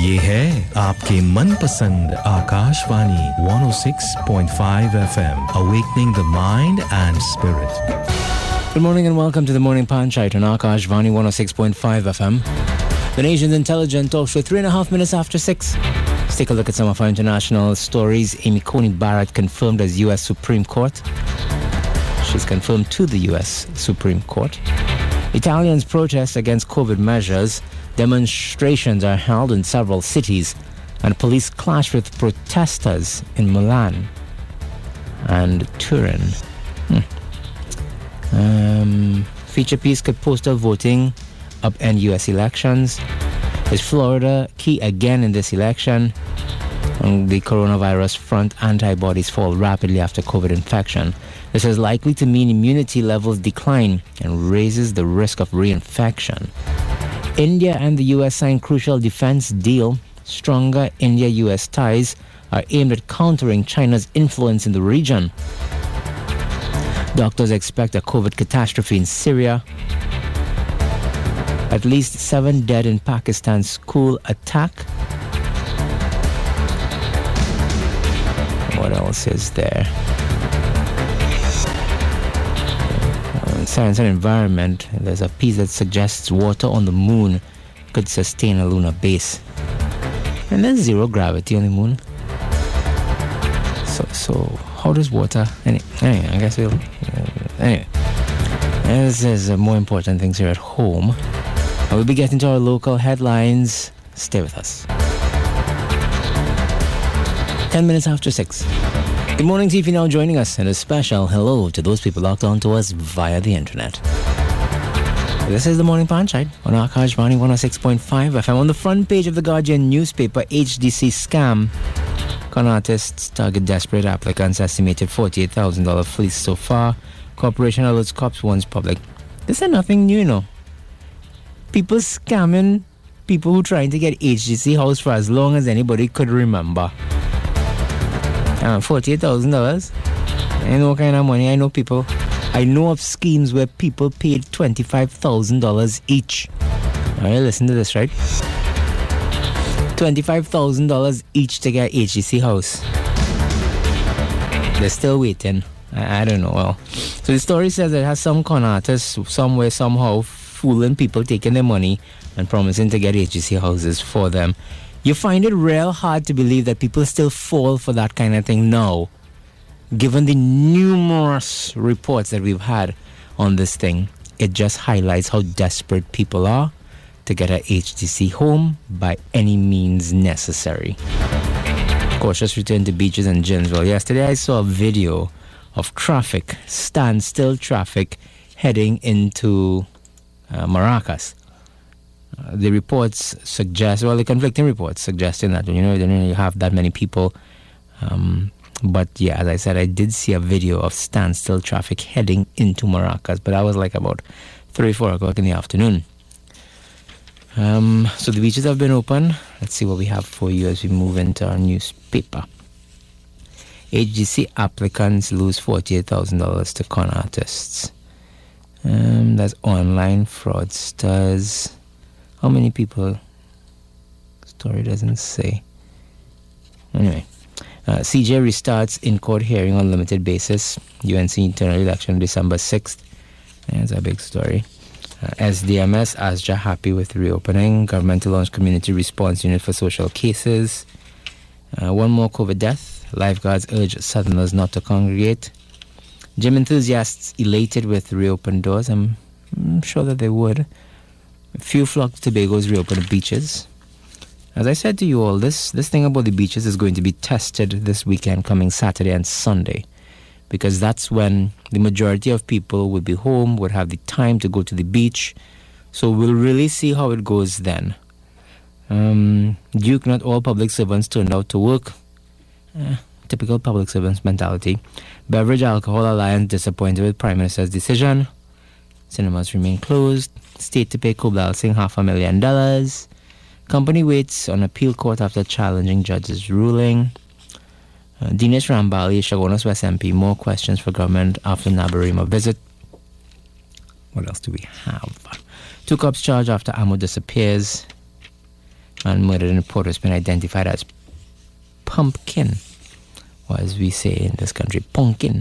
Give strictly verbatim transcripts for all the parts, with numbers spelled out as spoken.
ये है आपके मनपसंद Akashvani one oh six point five F M, awakening the mind and spirit. Good morning and welcome to the Morning Panchayat on Akashvani one oh six point five F M. The nation's intelligent talk show three and a half minutes after six. Let's take a look at some of our international stories. Amy Coney Barrett confirmed as U S Supreme Court. She's confirmed to the U S Supreme Court. Italians protest against COVID measures. Demonstrations are held in several cities, and police clash with protesters in Milan and Turin. Hmm. Um, feature piece: could postal voting upend U S elections? Is Florida key again in this election? On the coronavirus front, antibodies fall rapidly after COVID infection. This is likely to mean immunity levels decline and raises the risk of reinfection. India and the U S signed crucial defense deal. Stronger India-U S ties are aimed at countering China's influence in the region. Doctors expect a COVID catastrophe in Syria. At least seven dead in Pakistan's school attack. What else is there? Science and Environment, there's a piece that suggests water on the moon could sustain a lunar base. And there's zero gravity on the moon. So, so how does water... Anyway, anyway I guess we'll... Uh, anyway. There's, there's uh, more important things here at home. And we'll be getting to our local headlines. Stay with us. Ten minutes after six. Good morning to you if you're now joining us, and a special hello to those people locked on to us via the internet. This is the Morning Panchayat on Akashvani one oh six point five F M. On the front page of the Guardian newspaper, H D C scam. Con artists target desperate applicants, estimated forty-eight thousand dollars fleece so far. Corporation alerts cops warns public. This is nothing new, you know. People scamming people who trying to get H D C house for as long as anybody could remember. Uh, forty-eight thousand dollars. I know what kind of money. I know people. I know of schemes where people paid twenty-five thousand dollars each. Alright, listen to this, right? twenty-five thousand dollars each to get H D C house. They're still waiting. I, I don't know. Well, so the story says it has some con artists somewhere, somehow, fooling people, taking their money and promising to get H D C houses for them. You find it real hard to believe that people still fall for that kind of thing now, given the numerous reports that we've had on this thing. It just highlights how desperate people are to get a H D C home by any means necessary. Cautious return to beaches and gyms. Well, yesterday I saw a video of traffic, standstill traffic, heading into uh, Maracas. Uh, the reports suggest, well, the conflicting reports suggesting that, you know, you don't really have that many people. Um, but yeah, as I said, I did see a video of standstill traffic heading into Maracas, but that was like about three, four o'clock in the afternoon. Um, so the beaches have been open. Let's see what we have for you as we move into our newspaper. H D C applicants lose forty-eight thousand dollars to con artists. Um, that's online fraudsters. How many people? Story doesn't say. Anyway, uh, C J restarts in-court hearing on limited basis. U N C internal election December sixth. That's a big story. Uh, S D M S, ASJA happy with reopening. Government to launch community response unit for social cases. Uh, one more COVID death. Lifeguards urge Southerners not to congregate. Gym enthusiasts elated with reopened doors. I'm, I'm sure that they would. A few flock to Tobago's reopened beaches. As I said to you all, this, this thing about the beaches is going to be tested this weekend, coming Saturday and Sunday, because that's when the majority of people will be home, would have the time to go to the beach. So we'll really see how it goes then. Um, Duke, not all public servants turned out to work. Eh, typical public servants mentality. Beverage Alcohol Alliance disappointed with Prime Minister's decision. Cinemas remain closed. State to pay Kublal Singh half a million dollars. Company waits on appeal court after challenging judge's ruling. Uh, Dinesh Rambali, Chaguanas West M P, more questions for government after Nabarima visit. What else do we have? Two cops charged after ammo disappears. and murdered in Port has been identified as Pumpkin, or as we say in this country, Pumpkin.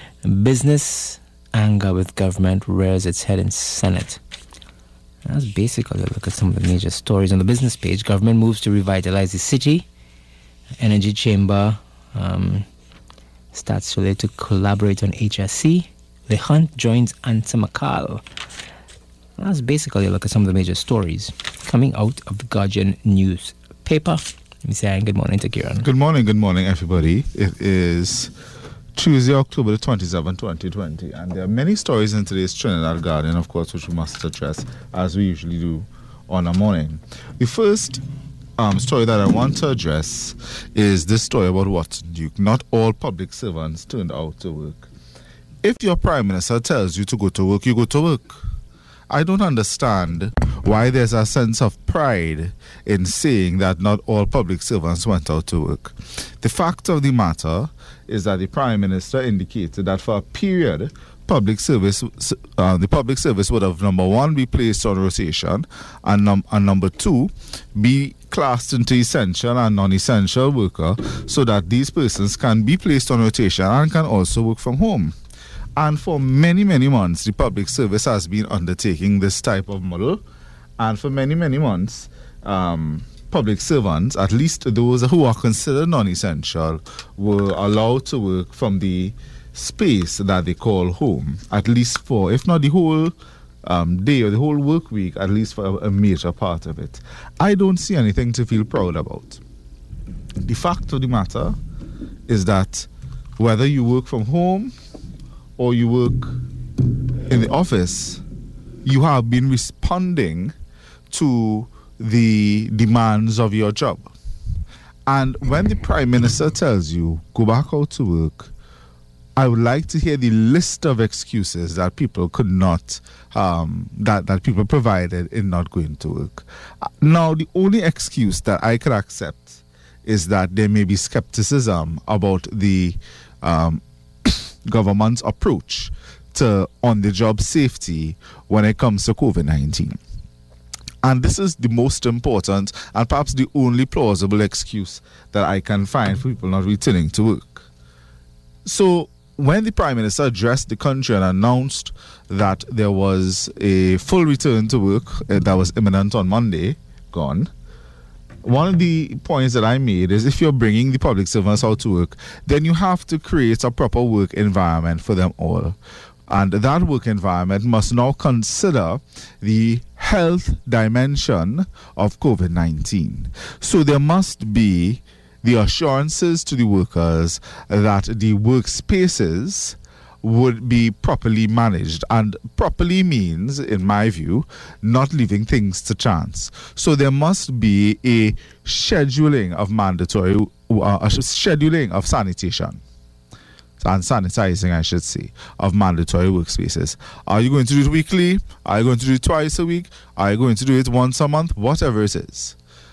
Business anger with government rears its head in Senate. And that's basically a look at some of the major stories on the business page. Government moves to revitalize the city. Energy Chamber um, starts today to collaborate on H S C. The Hunt joins Answer McCall. That's basically a look at some of the major stories coming out of the Guardian newspaper. Let me say good morning to Kieran. Good morning, good morning, everybody. It is Tuesday, October the twenty-seventh, twenty twenty, and there are many stories in today's Trinidad Guardian, of course, which we must address, as we usually do on a morning. The first um, story that I want to address is this story about Watson Duke. Not all public servants turned out to work. If your Prime Minister tells you to go to work, you go to work. I don't understand why there's a sense of pride in saying that not all public servants went out to work. The fact of the matter is that the Prime Minister indicated that for a period, public service, uh, the public service would have, number one, be placed on rotation, and, num- and number two, be classed into essential and non-essential worker, so that these persons can be placed on rotation and can also work from home. And for many, many months, the public service has been undertaking this type of model. And for many, many months, um, public servants, at least those who are considered non-essential, were allowed to work from the space that they call home, at least for, if not the whole um, day or the whole work week, at least for a, a major part of it. I don't see anything to feel proud about. The fact of the matter is that whether you work from home or you work in the office, you have been responding to the demands of your job. And when the Prime Minister tells you, go back out to work, I would like to hear the list of excuses that people could not, um, that, that people provided in not going to work. Now, the only excuse that I could accept is that there may be skepticism about the um, government's approach to on-the-job safety when it comes to COVID nineteen. And this is the most important and perhaps the only plausible excuse that I can find for people not returning to work. So when the Prime Minister addressed the country and announced that there was a full return to work uh, that was imminent on Monday, gone, one of the points that I made is if you're bringing the public servants out to work, then you have to create a proper work environment for them all. And that work environment must now consider the health dimension of COVID nineteen. So there must be the assurances to the workers that the workspaces would be properly managed, and properly means, in my view, not leaving things to chance. So there must be a scheduling of mandatory, uh, a scheduling of sanitation and sanitizing, I should say, of mandatory workspaces. Are you going to do it weekly? Are you going to do it twice a week? Are you going to do it once a month? Whatever it is.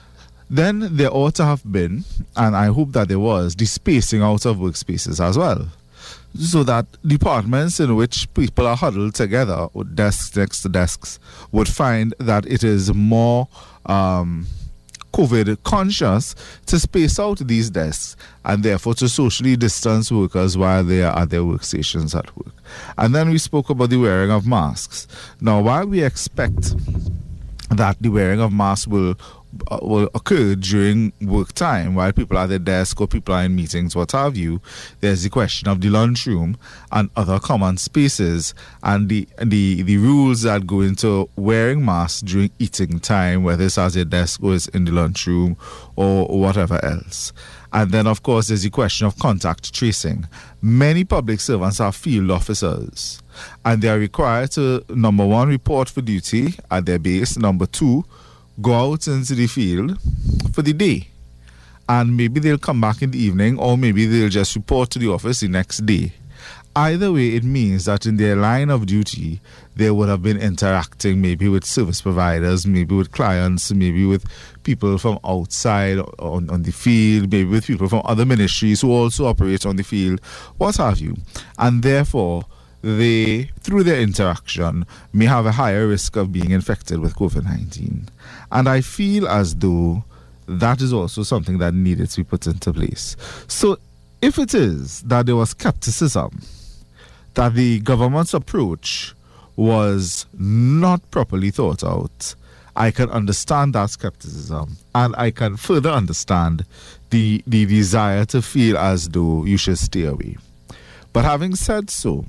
Then there ought to have been, and I hope that there was, the spacing out of workspaces as well, so that departments in which people are huddled together, with desks next to desks, would find that it is more um, COVID conscious to space out these desks and therefore to socially distance workers while they are at their workstations at work. And then we spoke about the wearing of masks. Now, while we expect that the wearing of masks will Uh, will occur during work time while people are at their desk or people are in meetings, what have you, there's the question of the lunchroom and other common spaces and the the the rules that go into wearing masks during eating time, whether it's at your desk or it's in the lunchroom or, or whatever else. And then, of course, there's the question of contact tracing. Many public servants are field officers, and they are required to, number one, report for duty at their base, number two, go out into the field for the day, and maybe they'll come back in the evening, or maybe they'll just report to the office the next day. Either way, it means that in their line of duty, they would have been interacting maybe with service providers, maybe with clients, maybe with people from outside on, on the field, maybe with people from other ministries who also operate on the field, what have you. And therefore, they, through their interaction, may have a higher risk of being infected with COVID nineteen. And I feel as though that is also something that needed to be put into place. So if it is that there was skepticism that the government's approach was not properly thought out, I can understand that skepticism, and I can further understand the the desire to feel as though you should stay away. But having said so,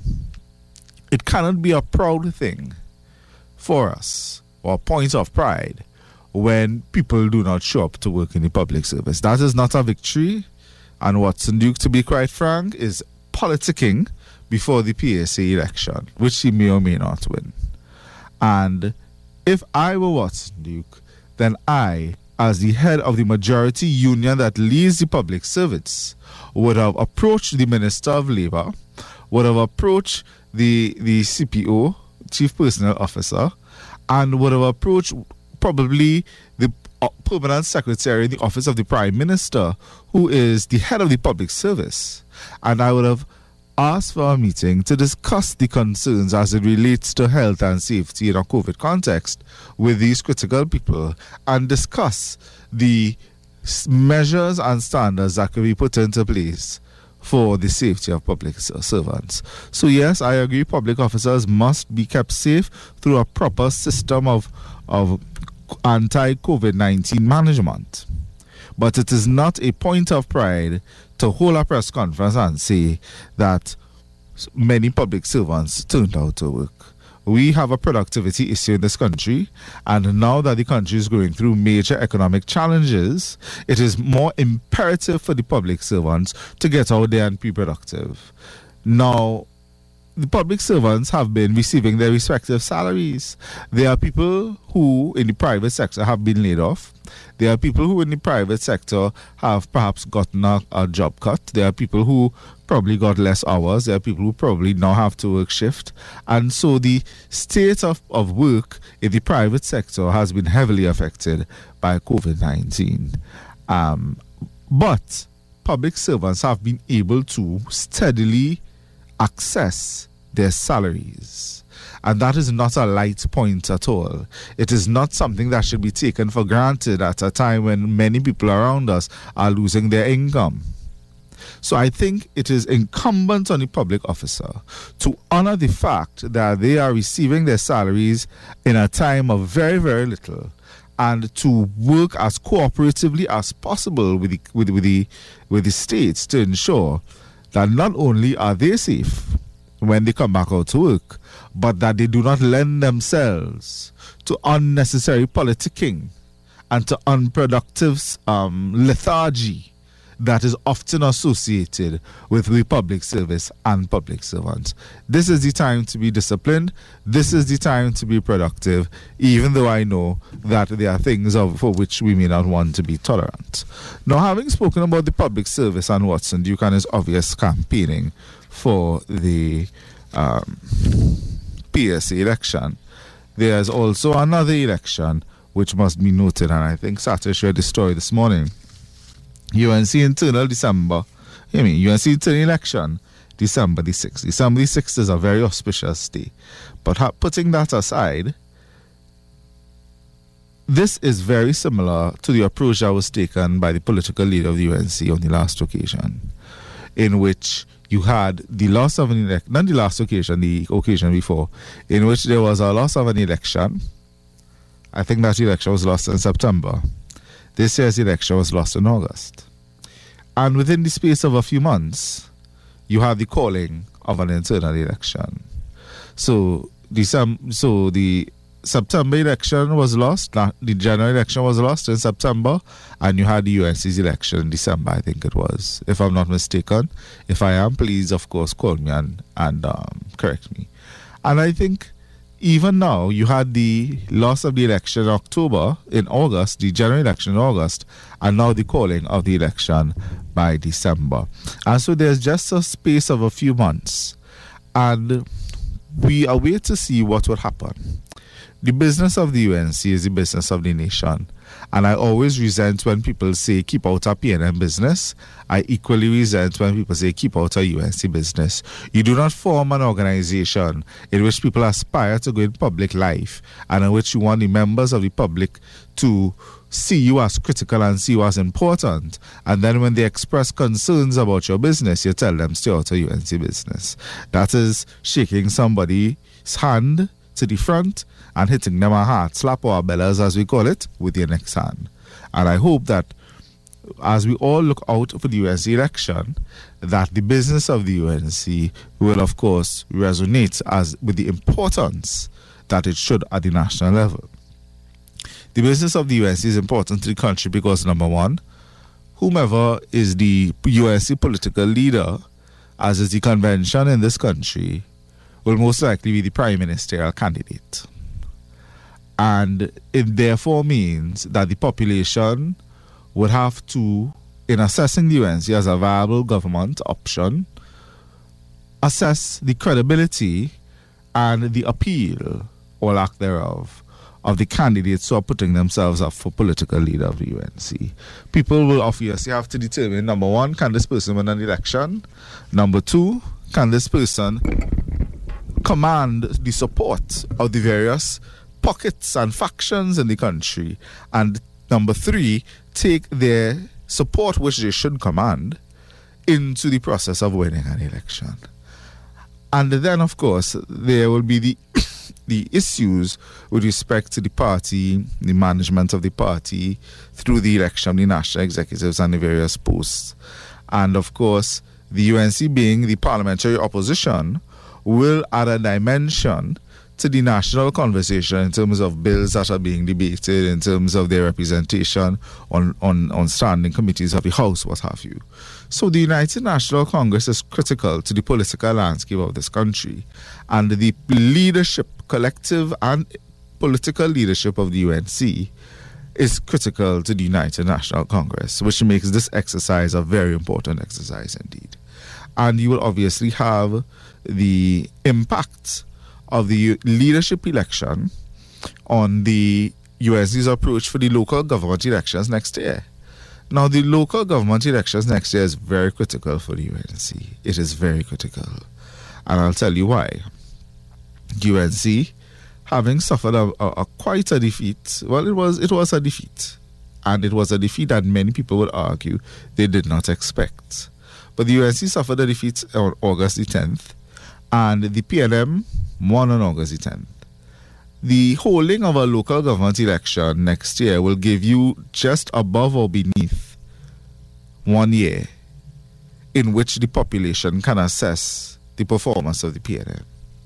it cannot be a proud thing for us, or a point of pride, when people do not show up to work in the public service. That is not a victory, and Watson Duke, to be quite frank, is politicking before the P S A election, which he may or may not win. And if I were Watson Duke, then I, as the head of the majority union that leads the public service, would have approached the Minister of Labour, would have approached the, the C P O, Chief Personnel Officer, and would have approached probably the Permanent Secretary in the Office of the Prime Minister, who is the head of the public service. And I would have asked for a meeting to discuss the concerns as it relates to health and safety in a COVID context with these critical people, and discuss the measures and standards that can be put into place for the safety of public servants. So yes, I agree, public officers must be kept safe through a proper system of, of anti-COVID nineteen management. But it is not a point of pride to hold a press conference and say that many public servants turned out to work. We have a productivity issue in this country, and now that the country is going through major economic challenges, it is more imperative for the public servants to get out there and be productive. Now, the public servants have been receiving their respective salaries. There are people who in the private sector have been laid off. There are people who in the private sector have perhaps gotten a, a job cut. There are people who probably got less hours. There are people who probably now have to work shift. And so the state of, of work in the private sector has been heavily affected by COVID nineteen. Um, but public servants have been able to steadily access their salaries. And that is not a light point at all. It is not something that should be taken for granted at a time when many people around us are losing their income. So I think it is incumbent on the public officer to honor the fact that they are receiving their salaries in a time of very, very little, and to work as cooperatively as possible with the, with, with the, with the states to ensure that not only are they safe when they come back out to work, but that they do not lend themselves to unnecessary politicking and to unproductive um, lethargy that is often associated with the public service and public servants. This is the time to be disciplined. This is the time to be productive, even though I know that there are things of, for which we may not want to be tolerant. Now, having spoken about the public service and Watson Duke and his obvious campaigning for the um, P S A election, there's also another election which must be noted, and I think Satish read the story this morning. U N C internal December, I mean, U N C internal election, December the sixth. December the sixth is a very auspicious day. But ha- putting that aside, this is very similar to the approach that was taken by the political leader of the U N C on the last occasion, in which you had the loss of an election, not the last occasion, the occasion before, in which there was a loss of an election. I think that election was lost in September. This year's election was lost in August. And within the space of a few months, you have the calling of an internal election. So the, so the September election was lost, the general election was lost in September, and you had the U N C's election in December, I think it was, if I'm not mistaken. If I am, please, of course, call me and, and um, correct me. And I think even now, you had the loss of the election in October, in August, the general election in August, and now the calling of the election by December. And so there's just a space of a few months, and we await to see what will happen. The business of the U N C is the business of the nation. And I always resent when people say, keep out a P N M business. I equally resent when people say, keep out a U N C business. You do not form an organization in which people aspire to go in public life and in which you want the members of the public to see you as critical and see you as important. And then when they express concerns about your business, you tell them, stay out of U N C business. That is shaking somebody's hand to the front and hitting them a heart slap or a bellows, as we call it, with your next hand. And I hope that as we all look out for the U N C election, that the business of the U N C will, of course, resonate as with the importance that it should at the national level. The business of the U N C is important to the country because, number one, whomever is the U N C political leader, as is the convention in this country, will most likely be the prime ministerial candidate. And it therefore means that the population would have to, in assessing the U N C as a viable government option, assess the credibility and the appeal, or lack thereof, of the candidates who are putting themselves up for political leader of the U N C. People will obviously have to determine, number one, can this person win an election? Number two, can this person command the support of the various pockets and factions in the country? And number three, take their support, which they should command, into the process of winning an election. And then, of course, there will be the the issues with respect to the party, the management of the party, through the election of the national executives and the various posts. And, of course, the U N C being the parliamentary opposition will add a dimension to the national conversation in terms of bills that are being debated, in terms of their representation on, on, on standing committees of the House, what have you. So the United National Congress is critical to the political landscape of this country. And the leadership, collective and political leadership of the U N C is critical to the United National Congress, which makes this exercise a very important exercise indeed. And you will obviously have the impact of the leadership election on the U N C's approach for the local government elections next year. Now, the local government elections next year is very critical for the U N C. It is very critical. And I'll tell you why. U N C, having suffered a, a, a quite a defeat, well, it was it was a defeat. And it was a defeat that many people would argue they did not expect. But the U N C suffered a defeat on August the tenth, and the P N M won on August the tenth. The holding of a local government election next year will give you just above or beneath one year in which the population can assess the performance of the P N M.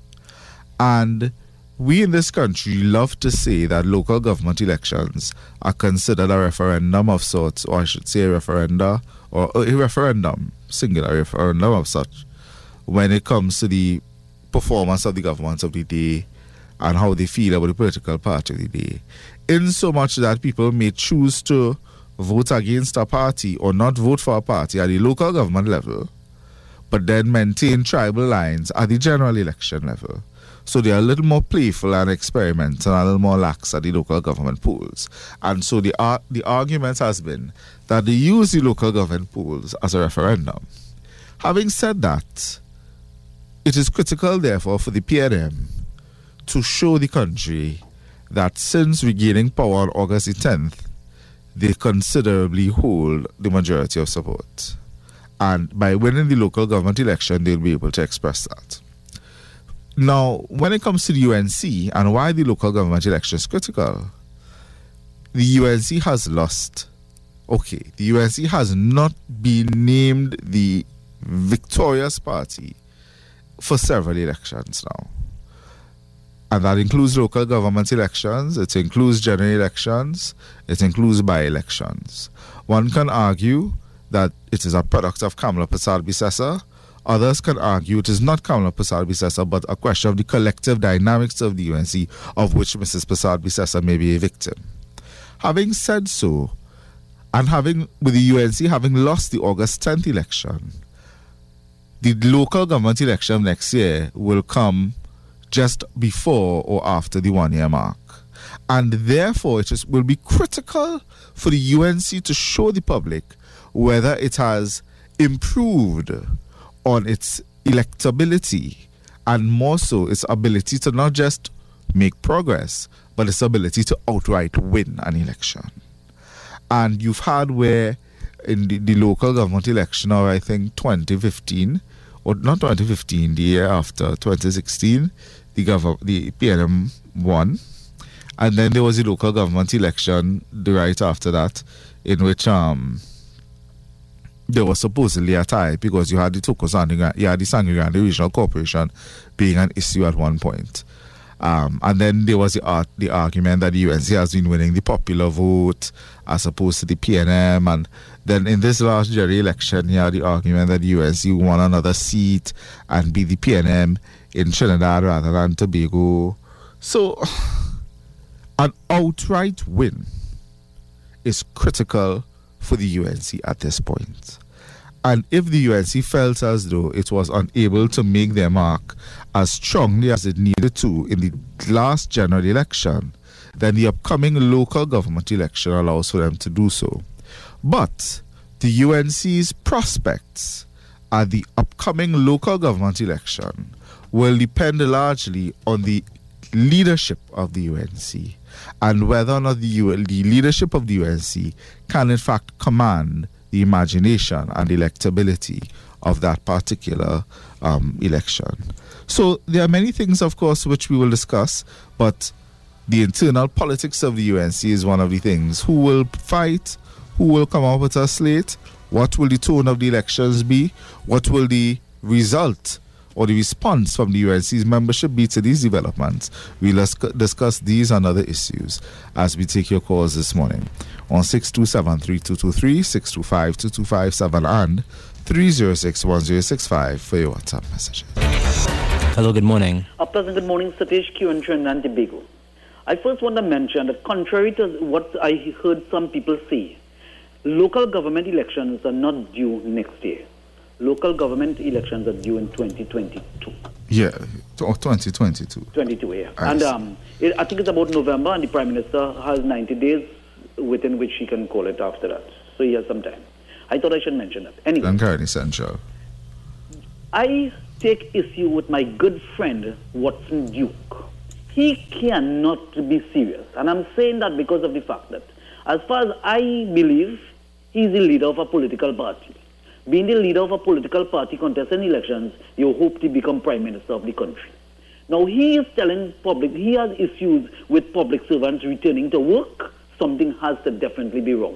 And we in this country love to say that local government elections are considered a referendum of sorts, or I should say a referenda, or a referendum, singular referendum of such, when it comes to the performance of the government of the day and how they feel about the political party of the day. In so much that people may choose to vote against a party or not vote for a party at the local government level, but then maintain tribal lines at the general election level. So they are a little more playful and experimental and a little more lax at the local government polls. And so the, ar- the argument has been that they use the local government polls as a referendum. Having said that, it is critical, therefore, for the P N M to show the country that since regaining power on August the tenth, they considerably hold the majority of support. And by winning the local government election, they'll be able to express that. Now, when it comes to the U N C and why the local government election is critical, the U N C has lost. Okay, the U N C has not been named the victorious party for several elections now. And that includes local government elections, it includes general elections, it includes by-elections. One can argue that it is a product of Kamla Persad-Bissessar. Others can argue it is not Kamla Persad-Bissessar, but a question of the collective dynamics of the U N C, of which Missus Persad-Bissessar may be a victim. Having said so, and having with the U N C having lost the August tenth election, the local government election next year will come just before or after the one-year mark. And therefore, it is, will be critical for the U N C to show the public whether it has improved on its electability and more so its ability to not just make progress, but its ability to outright win an election. And you've had where in the, the local government election of, I think, twenty fifteen, or not twenty fifteen, the year after, twenty sixteen, the, gov- the P N M won. And then there was the local government election the right after that, in which um there was supposedly a tie because you had the Toko and you had the Sangre Regional Corporation being an issue at one point. Um, and then there was the, art, the argument that the U N C has been winning the popular vote as opposed to the P N M. And then in this last jury election, you had the argument that the U N C won another seat and be the P N M in Trinidad rather than Tobago. So an outright win is critical for the U N C at this point. And if the U N C felt as though it was unable to make their mark as strongly as it needed to in the last general election, then the upcoming local government election allows for them to do so. But the U N C's prospects at the upcoming local government election will depend largely on the leadership of the U N C and whether or not the, U- the leadership of the U N C can in fact command the imagination and electability of that particular um, election. So there are many things, of course, which we will discuss, but the internal politics of the U N C is one of the things. Who will fight? Who will come up with a slate? What will the tone of the elections be? What will the result or the response from the U N C's membership be to these developments? We'll discuss these and other issues as we take your calls this morning on six two seven, three two two three, six two five, two two five seven and three zero six, one zero six five for your WhatsApp messages. Hello, good morning. A pleasant good morning, Satish Q and Trinidad and Tobago. I first want to mention that contrary to what I heard some people say, local government elections are not due next year. Local government elections are due in twenty twenty-two. Yeah, twenty twenty-two. twenty-two, yeah. I and um, it, I think it's about November, and the Prime Minister has ninety days within which he can call it after that. So he has some time. I thought I should mention that. Anyway. Essential. I take issue with my good friend, Watson Duke. He cannot be serious. And I'm saying that because of the fact that, as far as I believe, he's the leader of a political party. Being the leader of a political party contesting elections, you hope to become Prime Minister of the country. Now, he is telling public, he has issues with public servants returning to work. Something has to definitely be wrong.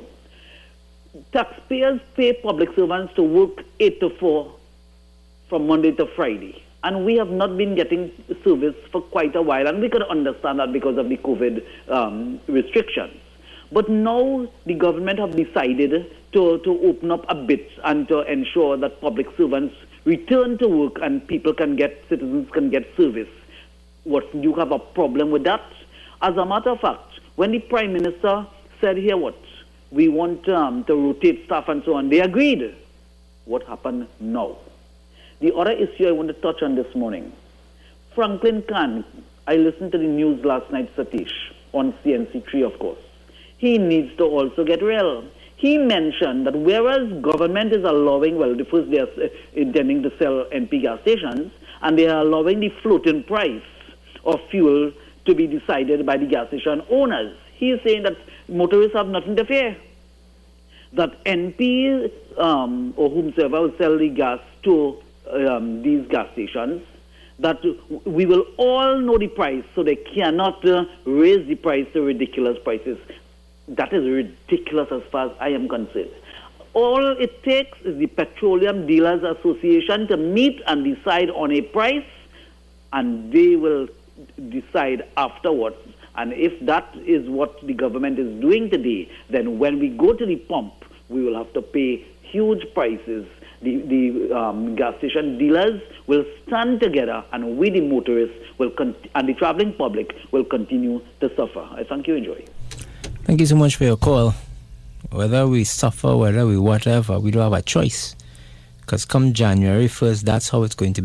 Taxpayers pay public servants to work eight to four from Monday to Friday. And we have not been getting service for quite a while. And we could understand that because of the COVID um, restrictions. But now the government have decided to, to open up a bit and to ensure that public servants return to work and people can get, citizens can get service. What, you have a problem with that? As a matter of fact, when the Prime Minister said here what, we want um, to rotate staff and so on, they agreed. What happened now? The other issue I want to touch on this morning, Franklin Khan, I listened to the news last night, Satish, on C N C three, of course. He needs to also get real. He mentioned that whereas government is allowing, well, the first they are intending to sell N P gas stations, and they are allowing the floating price of fuel to be decided by the gas station owners. He is saying that motorists have nothing to fear. That N P um, or whomsoever will sell the gas to um, these gas stations, that we will all know the price, so they cannot uh, raise the price to ridiculous prices. That is ridiculous as far as I am concerned. All it takes is the Petroleum Dealers Association to meet and decide on a price, and they will decide afterwards. And if that is what the government is doing today, then when we go to the pump, we will have to pay huge prices. The, the um, gas station dealers will stand together, and we, the motorists, will con- and the traveling public will continue to suffer. I thank you. Enjoy. Thank you so much for your call. Whether we suffer, whether we whatever, we don't have a choice. Because come January first, that's how it's going to be.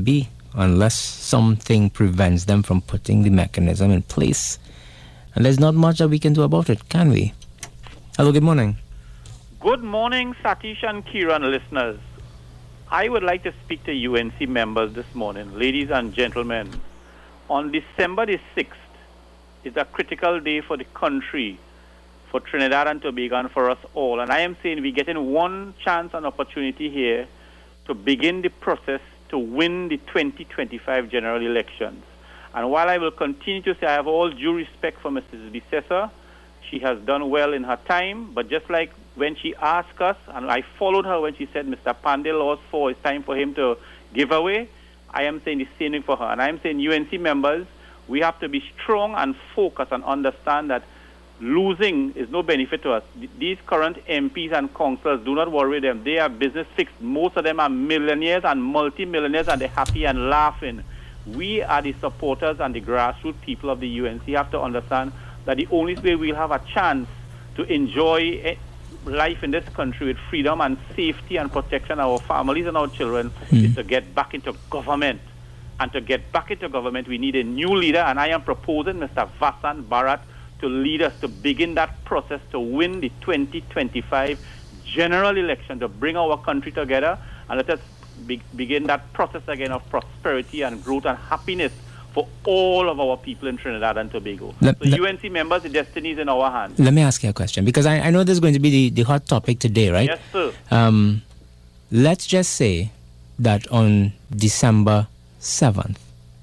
unless something prevents them from putting the mechanism in place. And there's not much that we can do about it, can we? Hello, good morning. Good morning, Satish and Kiran listeners. I would like to speak to U N C members this morning. Ladies and gentlemen, on December the sixth is a critical day for the country, for Trinidad and Tobago, and for us all. And I am saying we're getting one chance and opportunity here to begin the process to win the twenty twenty-five general elections. And while I will continue to say I have all due respect for Missus Bissessar, she has done well in her time, but just like when she asked us, and I followed her when she said Mister Pandey lost four, it's time for him to give away, I am saying the same thing for her. And I am saying U N C members, we have to be strong and focused and understand that losing is no benefit to us. These current M Ps and councillors, do not worry them. They are business fixed. Most of them are millionaires and multi-millionaires, and they're happy and laughing. We are the supporters and the grassroots people of the U N C. You have to understand that the only way we'll have a chance to enjoy life in this country with freedom and safety and protection of our families and our children mm. is to get back into government. And to get back into government, we need a new leader, and I am proposing Mister Vasant Bharat to lead us to begin that process to win the twenty twenty-five general election, to bring our country together, and let us be- begin that process again of prosperity and growth and happiness for all of our people in Trinidad and Tobago. Let, so let, U N C members, the destiny is in our hands. Let me ask you a question, because I, I know this is going to be the, the hot topic today, right? Yes, sir. Um, let's just say that on December seventh,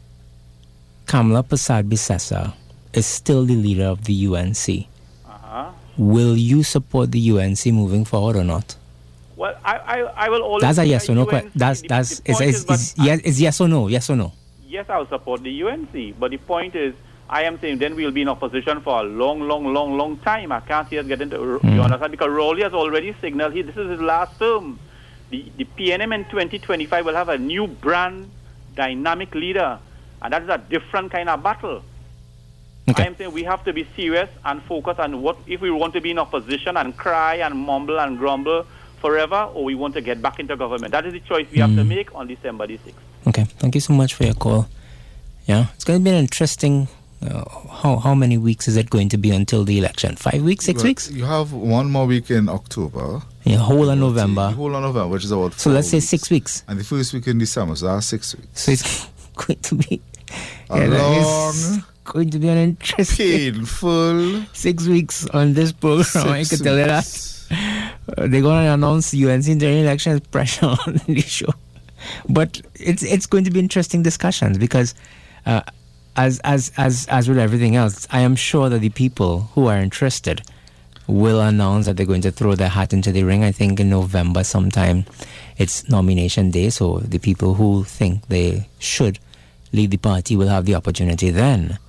Kamla Persad Bissessar is still the leader of the U N C. Uh-huh. Will you support the U N C moving forward or not? Well, I, I, I will always... That's a yes or no question. That's, the, that's, the it's, it's, is, it's, yes, it's yes or no, yes or no. Yes, I'll support the U N C. But the point is, I am saying then we'll be in opposition for a long, long, long, long time. I can't see us get into... Mm. You understand? Because Rowley has already signaled he, this is his last term. The, the P N M in twenty twenty-five will have a new brand, dynamic leader. And that is a different kind of battle. Okay. I am saying we have to be serious and focus on what, if we want to be in opposition and cry and mumble and grumble forever, or we want to get back into government. That is the choice we mm. have to make on December the sixth. Okay, thank you so much for your call. Yeah, it's going to be an interesting... Uh, how how many weeks is it going to be until the election? Five weeks, six well, weeks? You have one more week in October. Yeah, whole of November. The whole of November, which is about So let's weeks. say six weeks. And the first week in December, so that's six weeks. So it's going to be... A yeah, long... going to be an interesting... Painful... Six weeks on this program, I can tell you that. Uh, they're going to announce U N C during elections, pressure on the show. But it's it's going to be interesting discussions because... Uh, As as as as with everything else, I am sure that the people who are interested will announce that they're going to throw their hat into the ring. I think in November sometime, it's nomination day, so the people who think they should lead the party will have the opportunity then.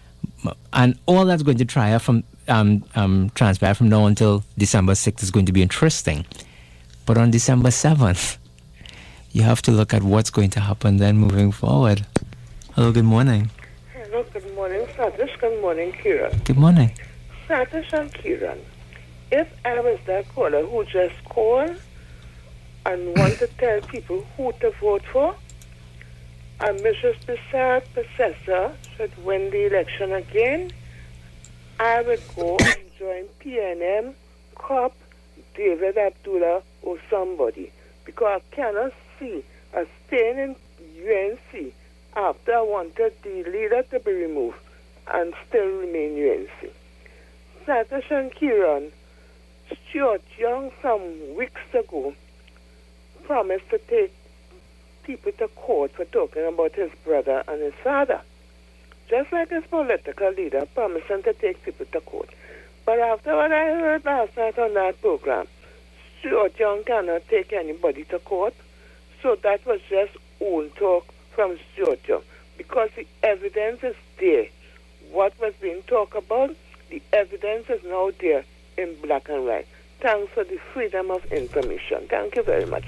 And all that's going to try from um, um, transpire from now until December sixth is going to be interesting. But on December seventh, you have to look at what's going to happen then moving forward. Hello, good morning. Hello, good morning, Satish. Good morning, Kiran. Good morning. Satish and Kiran, if I was that caller who just called and want to tell people who to vote for, and Missus Persad Bissessar should win the election again, I would go and join P N M, C O P, David Abdullah, or somebody, because I cannot see us staying in U N C after I wanted the leader to be removed and still remain U N C. Satish and Kiran, Stuart Young some weeks ago promised to take people to court for talking about his brother and his father. Just like his political leader promising to take people to court. But after what I heard last night on that program, Stuart Young cannot take anybody to court. So that was just old talk from Stuart Young, because the evidence is there. What was being talked about, the evidence is now there in black and white. Thanks for the freedom of information. Thank you very much.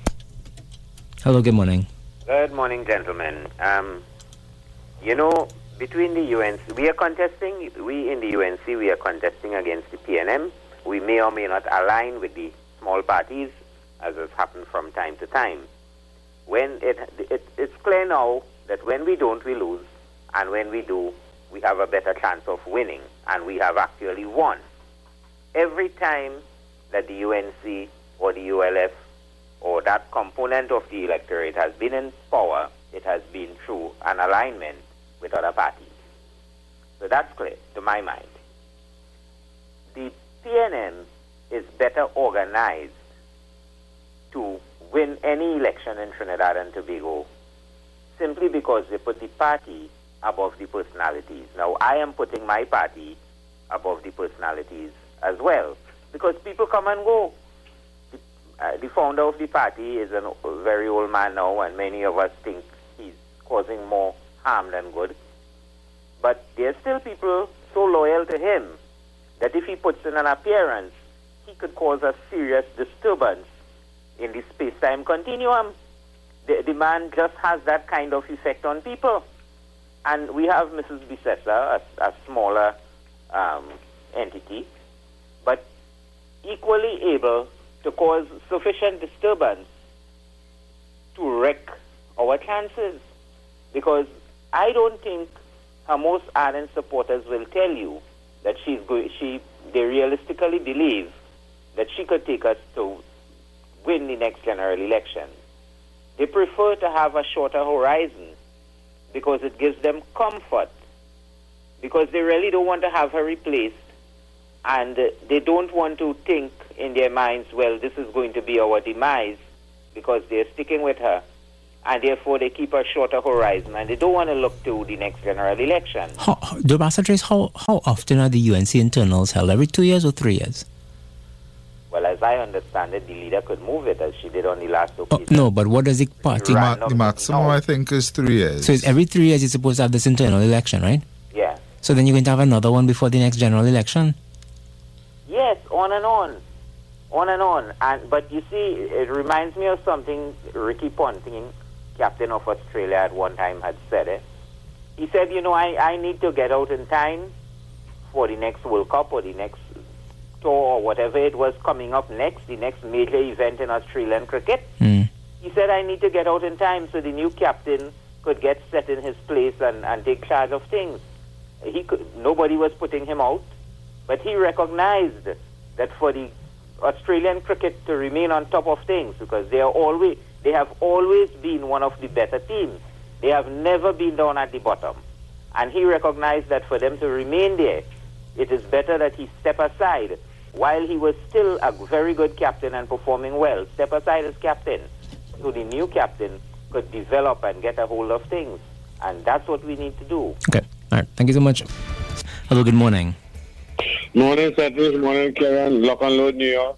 Hello, good morning. Good morning, gentlemen. Um, you know, between the U N C, we are contesting, we in the U N C, we are contesting against the P N M. We may or may not align with the small parties, as has happened from time to time. when it, it it's clear now that when we don't, we lose, and when we do, we have a better chance of winning, and we have actually won. Every time that the U N C or the U L F or that component of the electorate has been in power, it has been through an alignment with other parties. So that's clear to my mind. The P N M is better organized to win any election in Trinidad and Tobago simply because they put the party above the personalities. Now, I am putting my party above the personalities as well, because people come and go. The, uh, the founder of the party is a very old man now, and many of us think he's causing more harm than good. But there's still people so loyal to him that if he puts in an appearance, he could cause a serious disturbance in the space-time continuum. The, the man just has that kind of effect on people. And we have Missus Bisesa, a, a smaller um, entity, but equally able to cause sufficient disturbance to wreck our chances. Because I don't think her most ardent supporters will tell you that she's go- she they realistically believe that she could take us to win the next general election. They prefer to have a shorter horizon because it gives them comfort, because they really don't want to have her replaced, and uh, they don't want to think in their minds, well, this is going to be our demise, because they're sticking with her, and therefore they keep a shorter horizon, and they don't want to look to the next general election. How, the Ambassador, how, how often are the U N C internals held? Every two years or three years? Well, as I understand it, the leader could move it, as she did on the last Oh, occasion. no, but what does the party... The, Right. ma- the maximum, I think, is three years. So it's every three years you're supposed to have this internal election, right? Yeah. So then you're going to have another one before the next general election? Yes, on and on. On and on. And But you see, it reminds me of something Ricky Ponting, captain of Australia, at one time had said. Eh? He said, you know, I, I need to get out in time for the next World Cup or the next tour or whatever it was coming up next, the next major event in Australian cricket. Mm. He said, I need to get out in time so the new captain could get set in his place and, and take charge of things. He could, nobody was putting him out, but he recognized that for the Australian cricket to remain on top of things, because they are always they have always been one of the better teams. They have never been down at the bottom. And he recognized that for them to remain there, it is better that he step aside while he was still a very good captain and performing well. Step aside as captain so the new captain could develop and get a hold of things. And that's what we need to do. Okay. All right. Thank you so much. Hello, good morning. Morning, Cedric. Morning, Karen. Lock and Load, New York.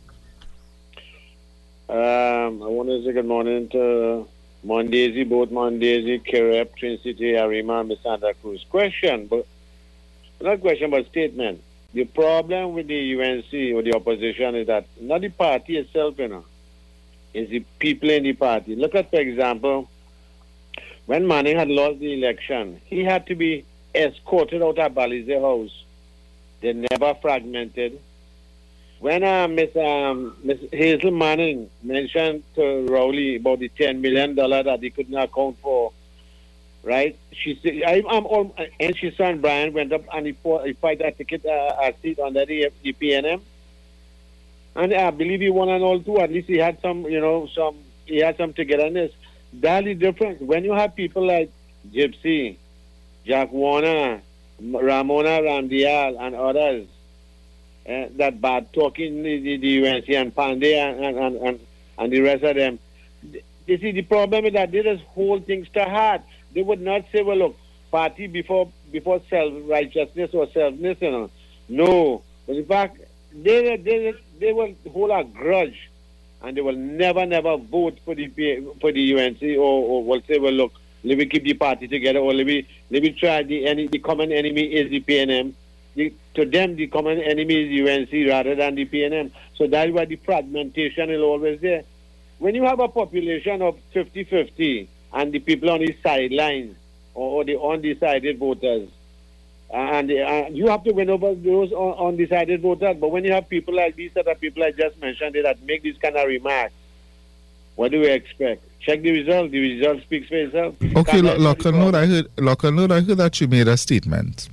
Um, I want to say good morning to Mondesi, both Mondesi, Kirep, Twin City, Arima, and Santa Cruz. Question, but not question, but statement. The problem with the U N C or the opposition is that not the party itself, you know, it's the people in the party. Look at, for example, when Manning had lost the election, he had to be escorted out of Balize House. They never fragmented. When uh, Miss um, Miss Hazel Manning mentioned to Rowley about the ten million dollars that he couldn't account for, right? She said, I, I'm all, and she son Brian went up and he, fought, he fight a ticket, uh, a seat under the, the P N M. And I believe he won and all too. At least he had some, you know, some, he had some togetherness. That's the difference. When you have people like Gypsy, Jack Warner, Ramona Ramdial, and others, Uh, that bad talking the, the, the U N C and Pandey and, and, and, and the rest of them. You see, the problem is that they just hold things to heart. They would not say, well, look, party before before self-righteousness or selfness, you know. No. But in fact, they, they, they will hold a grudge and they will never, never vote for the for the U N C or, or will say, well, look, let me keep the party together or let me, let me try the, any, the common enemy is the P N M. The, to them, the common enemy is U N C rather than the P N M. So that's why the fragmentation is always there. When you have a population of fifty-fifty and the people on the sidelines or, or the undecided voters, and uh, you have to win over those un- undecided voters. But when you have people like these other people I just mentioned that make this kind of remarks, What do we expect? Check the result. The result speaks for itself. Okay, Lo- lock and load. I heard, lock and load. I heard that you made a statement,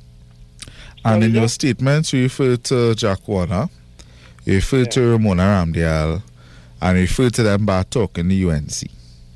and in your statement you referred to Jack Warner, you referred yeah. to Ramona Ramdial, and you referred to them bad talk in the U N C.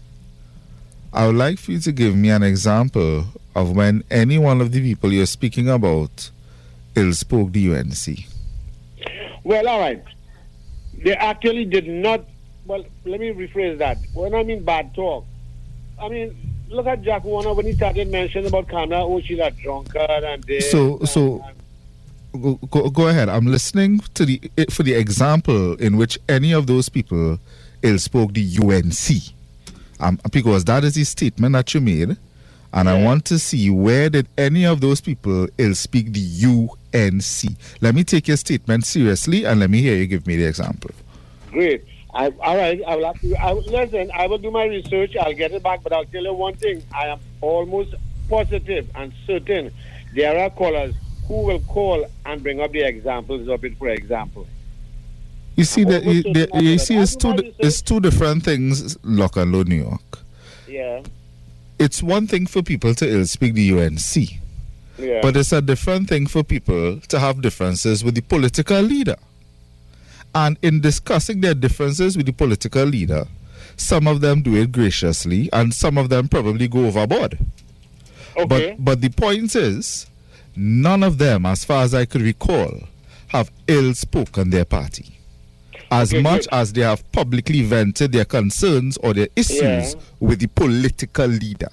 I would like for you to give me an example of when any one of the people you're speaking about ill spoke the U N C. Well, all right. They actually did not. Well, let me rephrase that. When I mean bad talk, I mean, look at Jack Warner when he started mentioning about Kamala, oh, she's a drunkard and this. So, and, so and go, go, go ahead. I'm listening to the for the example in which any of those people ill spoke the U N C, um, because that is the statement that you made, and yeah. I want to see where did any of those people ill speak the U N C. Let me take your statement seriously, and let me hear you give me the example. Great. I, all right, I will have to, I, listen, I will do my research, I'll get it back, but I'll tell you one thing. I am almost positive and certain there are callers who will call and bring up the examples of it, for example. You see, that you, the, you see it's, two, it's two different things, Lock and Load, New York. Yeah. It's one thing for people to ill speak the U N C, yeah. but it's a different thing for people to have differences with the political leader. And in discussing their differences with the political leader, some of them do it graciously and some of them probably go overboard. Okay. But, but the point is, none of them, as far as I could recall, have ill-spoken their party. As okay, much good. as they have publicly vented their concerns or their issues yeah. with the political leader.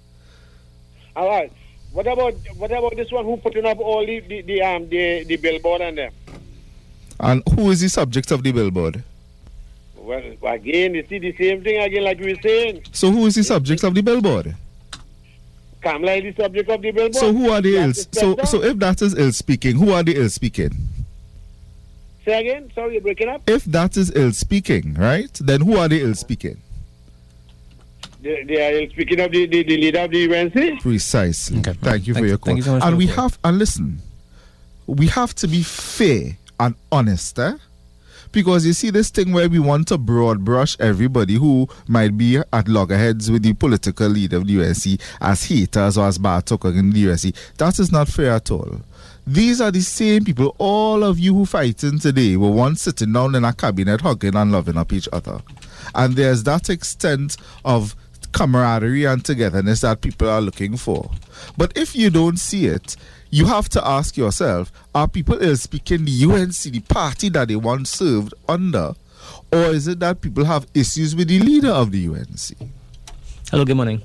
All right. What about what about this one who putting up all the, the, the, um, the, the billboard and them? And who is the subject of the billboard? Well, again, you see the same thing again like we were saying. So who is the subject of the billboard? Kamala is the subject of the billboard. So who are the ill? So, so if that is ill speaking, who are the ill speaking? Say again? Sorry, you're breaking up. If that is ill speaking, right? Then who are the ill speaking? They, they are ill speaking of the, the, the leader of the U N C? Precisely. Okay. Thank you thank, for your call. You so and we have, and listen, we have to be fair and honest, eh? Because you see this thing where we want to broad brush everybody who might be at loggerheads with the political leader of the U N C as haters or as bad talkers in the U N C. That is not fair at all. These are the same people, all of you who fighting today were once sitting down in a cabinet hugging and loving up each other. And there's that extent of camaraderie and togetherness that people are looking for. But if you don't see it, you have to ask yourself, are people ill speaking the U N C, the party that they once served under, or is it that people have issues with the leader of the U N C? Hello, good morning.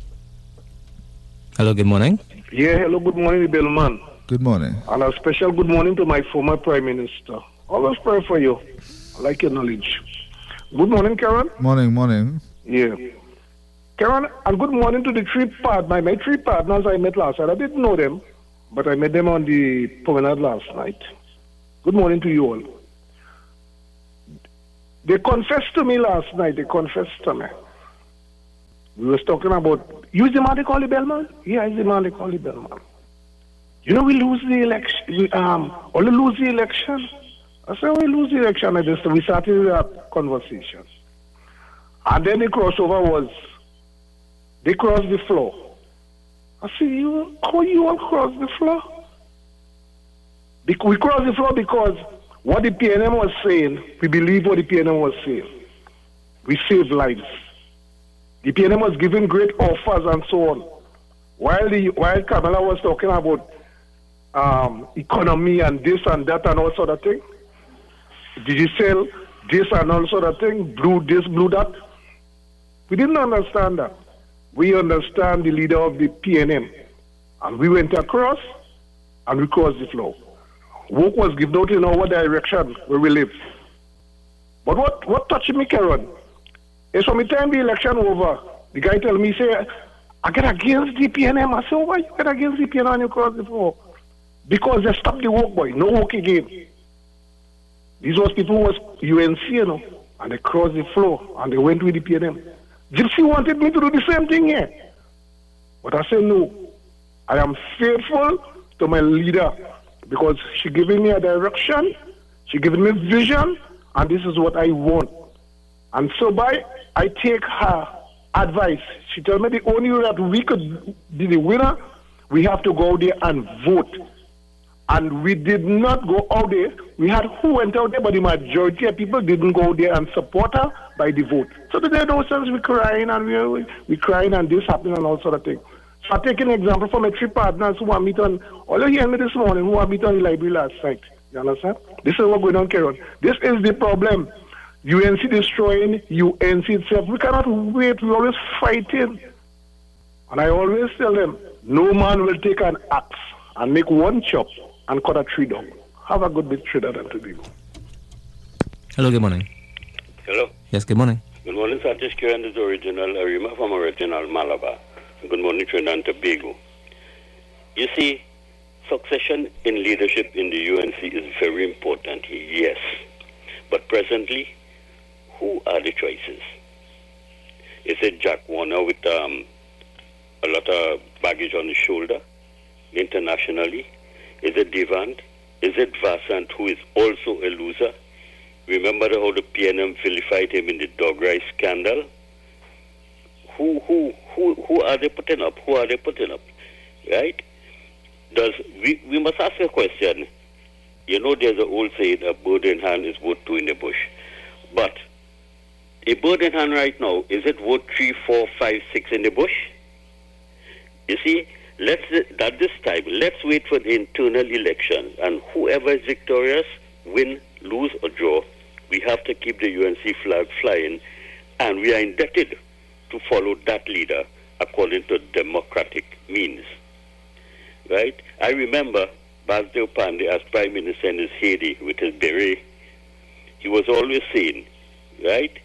Hello, good morning. Yeah, hello, good morning, Bellman. Good morning. And a special good morning to my former Prime Minister. Always pray for you. I like your knowledge. Good morning, Karen. Morning, morning. Yeah. Karen, and good morning to the three part my, my three partners I met last night. I didn't know them, but I met them on the promenade last night. Good morning to you all. They confessed to me last night. They confessed to me. We was talking about, you is the man they call the Bellman? Yeah, he's the man they call the Bellman. You know, we lose the election. We, um, only lose the election. I said, we lose the election. I just, we started that conversation. And then the crossover was, they crossed the floor. I said, you, how you all cross the floor? We crossed the floor because what the P N M was saying, we believe what the P N M was saying. We saved lives. The P N M was giving great offers and so on. While the while Kamala was talking about um, economy and this and that and all sort of thing, digital, this and all sort of thing, blue this, blue that. We didn't understand that. We understand the leader of the P N M. And we went across and we crossed the floor. Work was given out in our direction where we live. But what, what touched me, Karen, is from the time the election over, the guy tell me, say, I get against the P N M. I say, why you get against the P N M and you cross the floor? Because they stopped the work, boy. No work again. These was people who was U N C, you know, and they crossed the floor and they went with the P N M. Gypsy wanted me to do the same thing here. But I said, no. I am faithful to my leader because she giving me a direction, she giving me vision, and this is what I want. And so by I take her advice. She told me the only way that we could be the winner, we have to go out there and vote. And we did not go out there. We had who went out there, but the majority of people didn't go out there and support her by the vote. So today, those times we crying and we we crying and this happening and all sort of things. So I take an example from my three partners who are meet on, all you hear me this morning, who are meet on the library last night. You understand? This is what's going on, Karen. This is the problem. U N C destroying U N C itself. We cannot wait. We're always fighting. And I always tell them, no man will take an axe and make one chop and cut a tree down. Have a good bit trader than to do. Hello, good morning. Hello. Yes, good morning. Good morning, Satish Kiran, this is original Arima from original Malabar. Good morning, Trinidad and Tobago. You see, succession in leadership in the U N C is very important, yes. But presently, who are the choices? Is it Jack Warner with um, a lot of baggage on his shoulder internationally? Is it Devant? Is it Vasant, who is also a loser? Remember how the P N M vilified him in the dog rice scandal? Who, who, who, who are they putting up? Who are they putting up? Right? Does we, we must ask a question. You know, there's an old saying, a bird in hand is vote two in the bush. But a bird in hand right now, is it vote three, four, five, six in the bush? You see, let's at this time, let's wait for the internal election, and whoever is victorious, win, lose or draw, we have to keep the U N C flag flying, and we are indebted to follow that leader according to democratic means. Right? I remember Basdeo Pandey as Prime Minister in his heyday with his beret. He was always saying, right,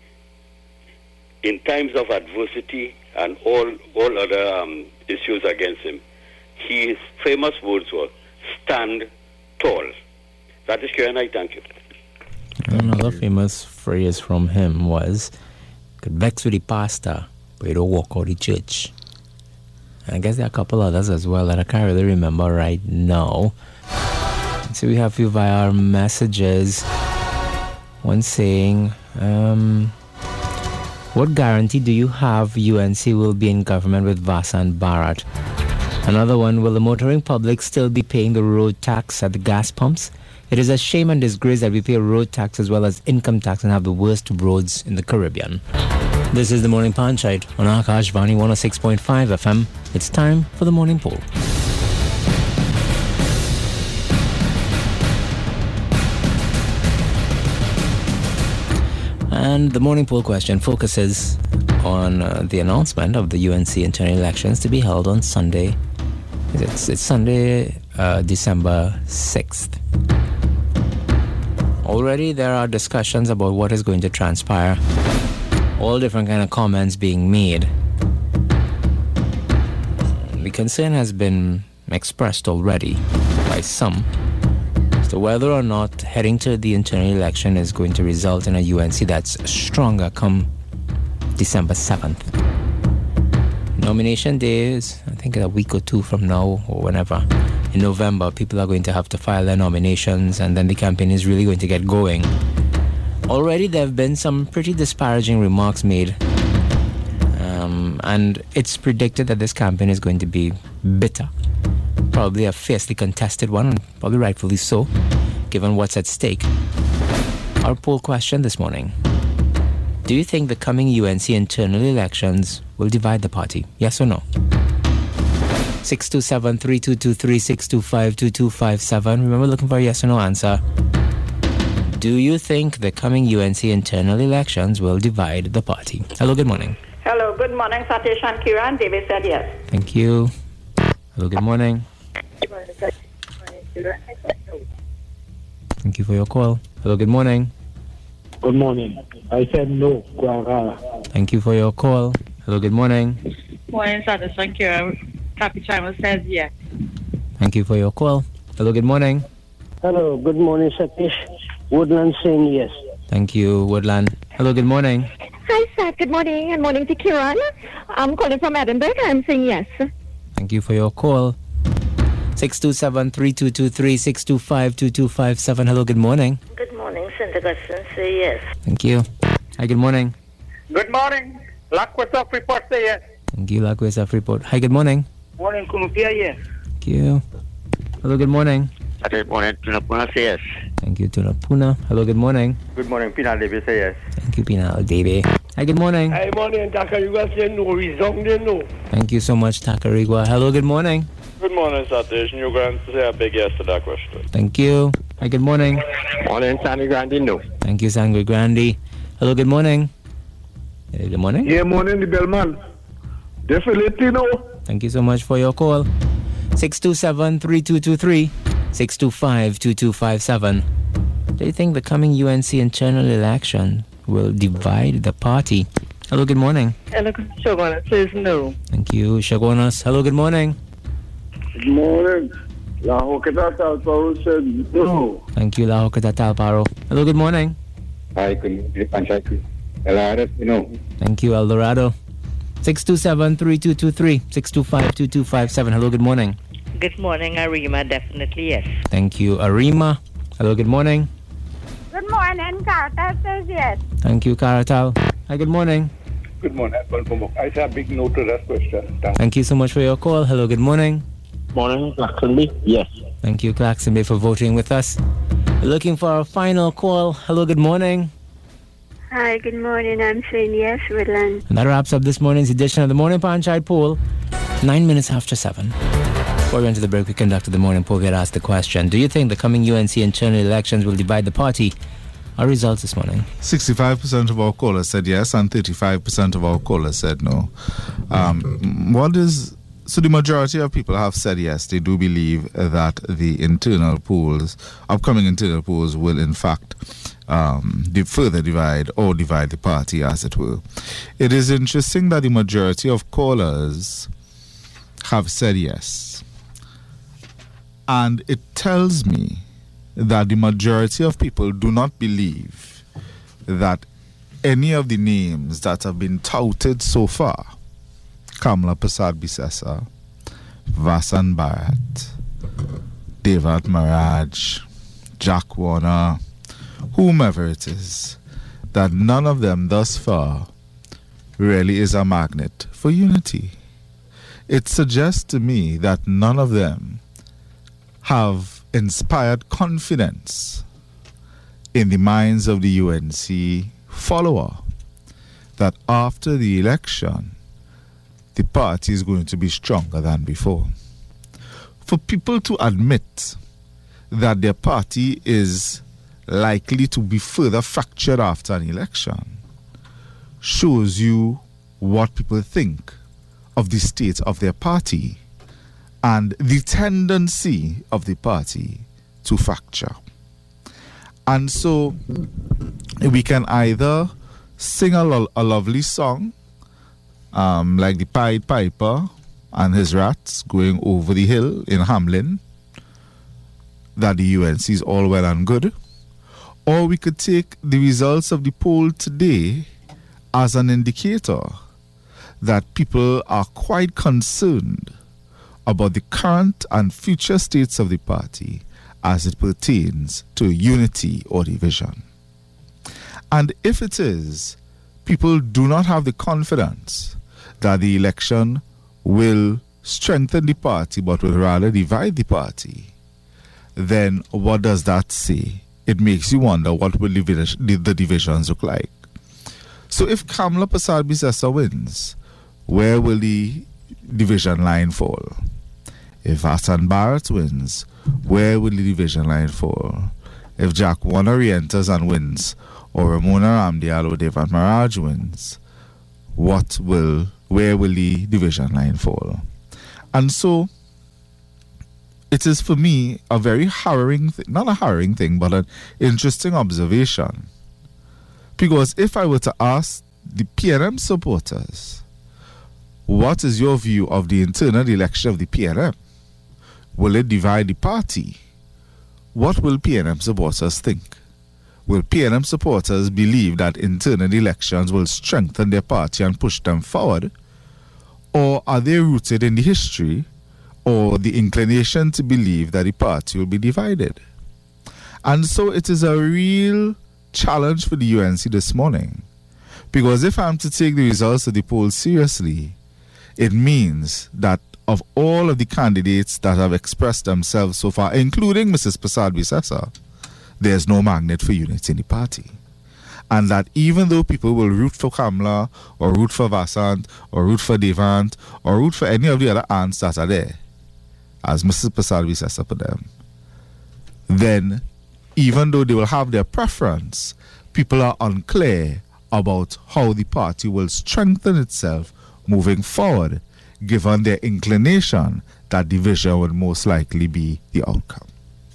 in times of adversity and all all other um, issues against him, his famous words were, stand tall. That is Kiran, I thank you. Another famous phrase from him was, could vex with the pastor, but you don't walk out the church. I guess there are a couple others as well that I can't really remember right now. So we have you via our messages. One saying, um, what guarantee do you have U N C will be in government with Vasant Bharat? Another one, will the motoring public still be paying the road tax at the gas pumps? It is a shame and disgrace that we pay road tax as well as income tax and have the worst roads in the Caribbean. This is the Morning Panchayat on Akashvani one oh six point five F M. It's time for the morning poll. And the morning poll question focuses on uh, the announcement of the U N C internal elections to be held on Sunday. It's, it's Sunday, uh, December sixth. Already there are discussions about what is going to transpire. All different kind of comments being made. The concern has been expressed already by some as to whether or not heading to the internal election is going to result in a U N C that's stronger come December seventh. Nomination day is, I think, a week or two from now or whenever. In November, people are going to have to file their nominations, and then the campaign is really going to get going. Already there have been some pretty disparaging remarks made, um, and it's predicted that this campaign is going to be bitter. Probably a fiercely contested one, and probably rightfully so, given what's at stake. Our poll question this morning: do you think the coming U N C internal elections will divide the party? Yes or no? six two seven, three two two three, six two five, two two five seven. Remember, looking for a yes or no answer. Do you think the coming U N C internal elections will divide the party? Hello, good morning. Hello, good morning, Satish and Kiran. David said yes. Thank you. Hello, good morning. Thank you for your call. Hello, good morning. Good morning. I said no. Thank you for your call. Hello, good morning. Morning, Satish and Kiran. Happy Chima says yes. Thank you for your call. Hello, good morning. Hello, good morning, Satish. Woodland saying yes. Thank you, Woodland. Hello, good morning. Hi, Sat. Good morning, and morning to Kiran. I'm calling from Edinburgh. I'm saying yes. Thank you for your call. six two seven, three two two three, six two five, two two five seven. Hello, good morning. Good morning, Saint Augustine. Say yes. Thank you. Hi, good morning. Good morning. Lakwesa Freeport say yes. Thank you, Lakwesa Freeport. Hi, good morning. Morning, Kunupia, yes. Thank you. Hello, good morning. Good morning, Tunapuna say yes. Thank you, Tunapuna. Hello, good morning. Good morning, Pinal David say yes. Thank you, Pinal David. Hi, good morning. Hi, morning, Takarigua say no, reason they no. Thank you so much, Takarigua. Hello, good morning. Good morning, Satish. New Grand say a big yes to that question. Thank you. Hi, good morning. Morning, Sangre Grande, no. Thank you, Sangre Grande. Hello, good morning. Hey, good morning. Yeah, morning, the bellman. Definitely no. Thank you so much for your call. six two seven, three two two three, six two five, two two five seven. Do you think the coming U N C internal election will divide the party? Hello, good morning. Hello, Shagwana says no. Thank you, Shagwanas. Hello, good morning. Good morning. La Hokata Talparo said no. Thank you, La Hokata Talparo. Hello, good morning. Hi, good morning. Eldorado, no. Thank you, Eldorado. six two seven, three two two three, six two five, two two five seven. Hello, good morning. Good morning, Arima. Definitely yes. Thank you, Arima. Hello, good morning. Good morning, Karatal says yes. Thank you, Karatal. Hi, good morning. Good morning, I say a big no to that question. Thank, Thank you so much for your call. Hello, good morning. Morning, Claxonby. Yes. Thank you, Claxonby, for voting with us. We're looking for our final call. Hello, good morning. Hi, good morning. I'm saying yes, Woodland. And that wraps up this morning's edition of the Morning Panchayat Poll. Nine minutes after seven. Before we went to the break, we conducted the morning poll. We had asked the question: do you think the coming U N C internal elections will divide the party? Our results this morning: sixty-five percent of our callers said yes, and thirty-five percent of our callers said no. Um, what is so? The majority of people have said yes. They do believe that the internal polls, upcoming internal polls, will in fact um, further divide or divide the party, as it were. It is interesting that the majority of callers have said yes, and it tells me that the majority of people do not believe that any of the names that have been touted so far, Kamla Persad-Bissessar, Vasan Bharat, Devat Maharaj, Jack Warner, whomever it is, that none of them thus far really is a magnet for unity. It suggests to me that none of them have inspired confidence in the minds of the U N C follower that after the election, the party is going to be stronger than before. For people to admit that their party is likely to be further fractured after an election shows you what people think of the state of their party and the tendency of the party to fracture. And so we can either sing a, lo- a lovely song um, like the Pied Piper and his rats going over the hill in Hamlin, that the U N C is all well and good, or we could take the results of the poll today as an indicator that people are quite concerned about the current and future states of the party as it pertains to unity or division. And if it is, people do not have the confidence that the election will strengthen the party but will rather divide the party, then what does that say? It makes you wonder what will the, the divisions look like. So if Kamla Persad-Bissessar wins, where will the division line fall? If Vasan Bharat wins, where will the division line fall? If Jack Warner re-enters and wins, or Ramona Ramdiyal or Devat Maharaj wins, what will, where will the division line fall? And so, it is for me a very harrowing, th- not a harrowing thing, but an interesting observation. Because if I were to ask the P N M supporters, what is your view of the internal election of the P N M? Will it divide the party? What will P N M supporters think? Will P N M supporters believe that internal elections will strengthen their party and push them forward? Or are they rooted in the history or the inclination to believe that the party will be divided? And so it is a real challenge for the U N C this morning, Because if I'm to take the results of the poll seriously, it means that of all of the candidates that have expressed themselves so far, including Missus Prasad-Bissessar, there's no magnet for unity in the party. And that even though people will root for Kamla, or root for Vasant, or root for Devant, or root for any of the other aunts that are there, as Missus Prasad-Bissessar put them, then even though they will have their preference, people are unclear about how the party will strengthen itself moving forward, given their inclination that division would most likely be the outcome.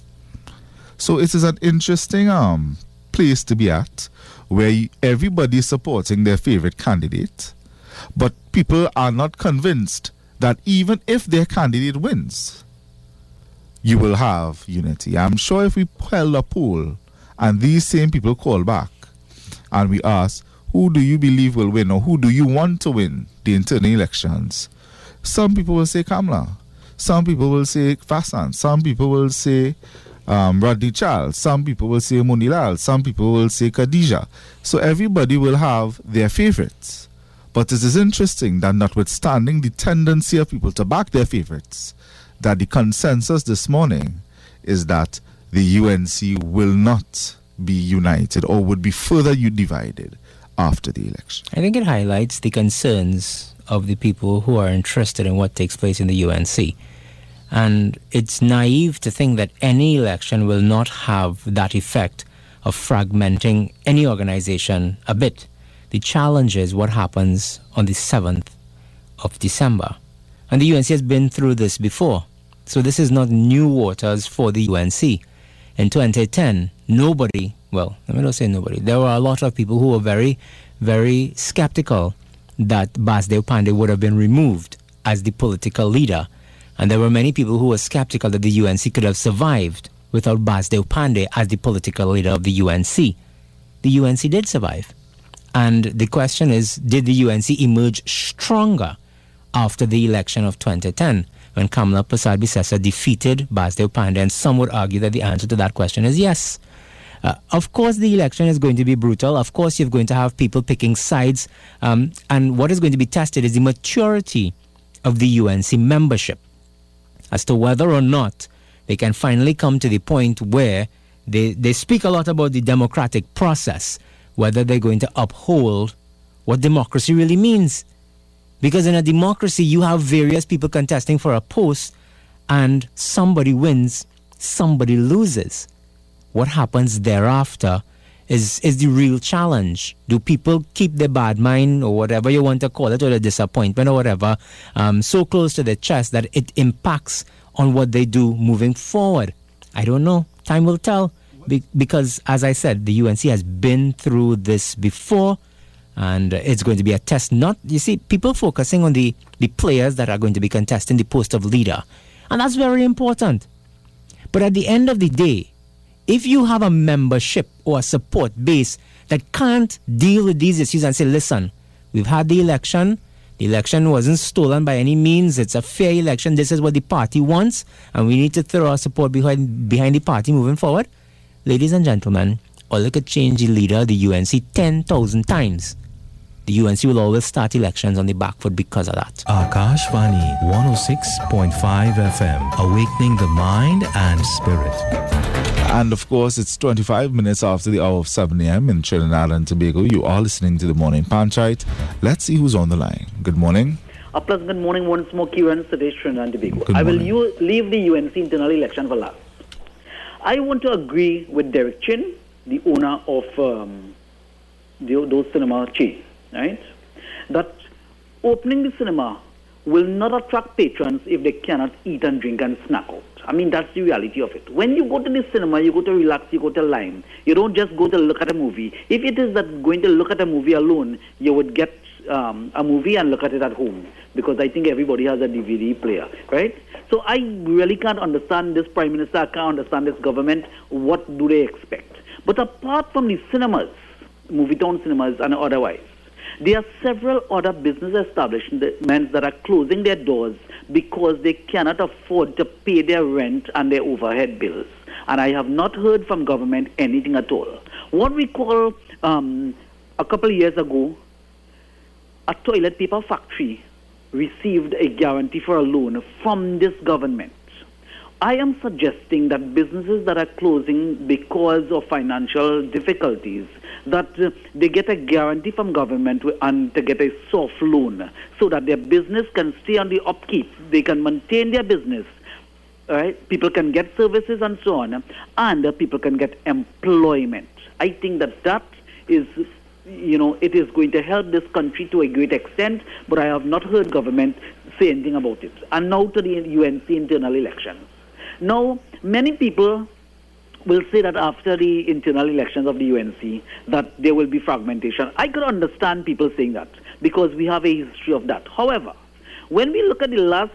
So it is an interesting um, place to be at, where everybody is supporting their favorite candidate, but people are not convinced that even if their candidate wins, you will have unity. I'm sure if we held a poll and these same people call back and we ask, who do you believe will win, or who do you want to win the internal elections? Some people will say Kamla. Some people will say Vasant. Some people will say um, Rodney Charles. Some people will say Monilal. Some people will say Khadija. So everybody will have their favorites. But it is interesting that notwithstanding the tendency of people to back their favorites, that the consensus this morning is that the U N C will not be united or would be further divided after the election. I think it highlights the concerns of the people who are interested in what takes place in the U N C. And it's naive to think that any election will not have that effect of fragmenting any organization a bit. The challenge is what happens on the seventh of December. And the U N C has been through this before. So this is not new waters for the U N C. In twenty ten, nobody, well, let me not say nobody, there were a lot of people who were very, very skeptical that Basdev Pandey would have been removed as the political leader. And there were many people who were skeptical that the U N C could have survived without Basdev Pandey as the political leader of the U N C. The U N C did survive. And the question is, did the U N C emerge stronger after the election of twenty ten, when Kamla Prasad-Bissessar defeated Basdev Pandey? And some would argue that the answer to that question is yes. Uh, of course, the election is going to be brutal. Of course, you're going to have people picking sides. Um, and what is going to be tested is the maturity of the U N C membership as to whether or not they can finally come to the point where they, they speak a lot about the democratic process, whether they're going to uphold what democracy really means. Because in a democracy, you have various people contesting for a post, and somebody wins, somebody loses. What happens thereafter is, is the real challenge. Do people keep their bad mind, or whatever you want to call it, or the disappointment or whatever, um, so close to their chest that it impacts on what they do moving forward? I don't know. Time will tell. Be- because, as I said, the U N C has been through this before. And it's going to be a test. Not, you see, people focusing on the, the players that are going to be contesting the post of leader. And that's very important. But at the end of the day, if you have a membership or a support base that can't deal with these issues and say, listen, we've had the election. The election wasn't stolen by any means. It's a fair election. This is what the party wants. And we need to throw our support behind, behind the party moving forward. Ladies and gentlemen, or they could change the leader of the U N C ten thousand times. The U N C will always start elections on the back foot because of that. Akashvani one oh six point five F M, awakening the mind and spirit. And of course, it's twenty-five minutes after the hour of seven a.m. in Trinidad and Tobago. You are listening to the Morning Panchayat. Let's see who's on the line. Good morning. A pleasant good morning once more, Kiran Sadesh, Trinidad and Tobago. Good I will morning. u- leave the U N C internal election for last. I want to agree with Derek Chin, the owner of um, the, those cinema chains, right? That opening the cinema will not attract patrons if they cannot eat and drink and snack out. I mean, that's the reality of it. When you go to the cinema, you go to relax, you go to lime. You don't just go to look at a movie. If it is that going to look at a movie alone, you would get um, a movie and look at it at home, because I think everybody has a D V D player, right? So I really can't understand this Prime Minister, I can't understand this government. What do they expect? But apart from the cinemas, movie town cinemas and otherwise, there are several other business establishments that are closing their doors because they cannot afford to pay their rent and their overhead bills. And I have not heard from government anything at all. What we call, um, a couple of years ago, a toilet paper factory received a guarantee for a loan from this government, I am suggesting that businesses that are closing because of financial difficulties, that uh, they get a guarantee from government and to get a soft loan so that their business can stay on the upkeep. They can maintain their business. All right? People can get services and so on, and uh, people can get employment. I think that that is, you know, it is going to help this country to a great extent, but I have not heard government say anything about it. And now to the U N C internal elections. Now, many people will say that after the internal elections of the U N C, that there will be fragmentation. I could understand people saying that because we have a history of that. However, when we look at the last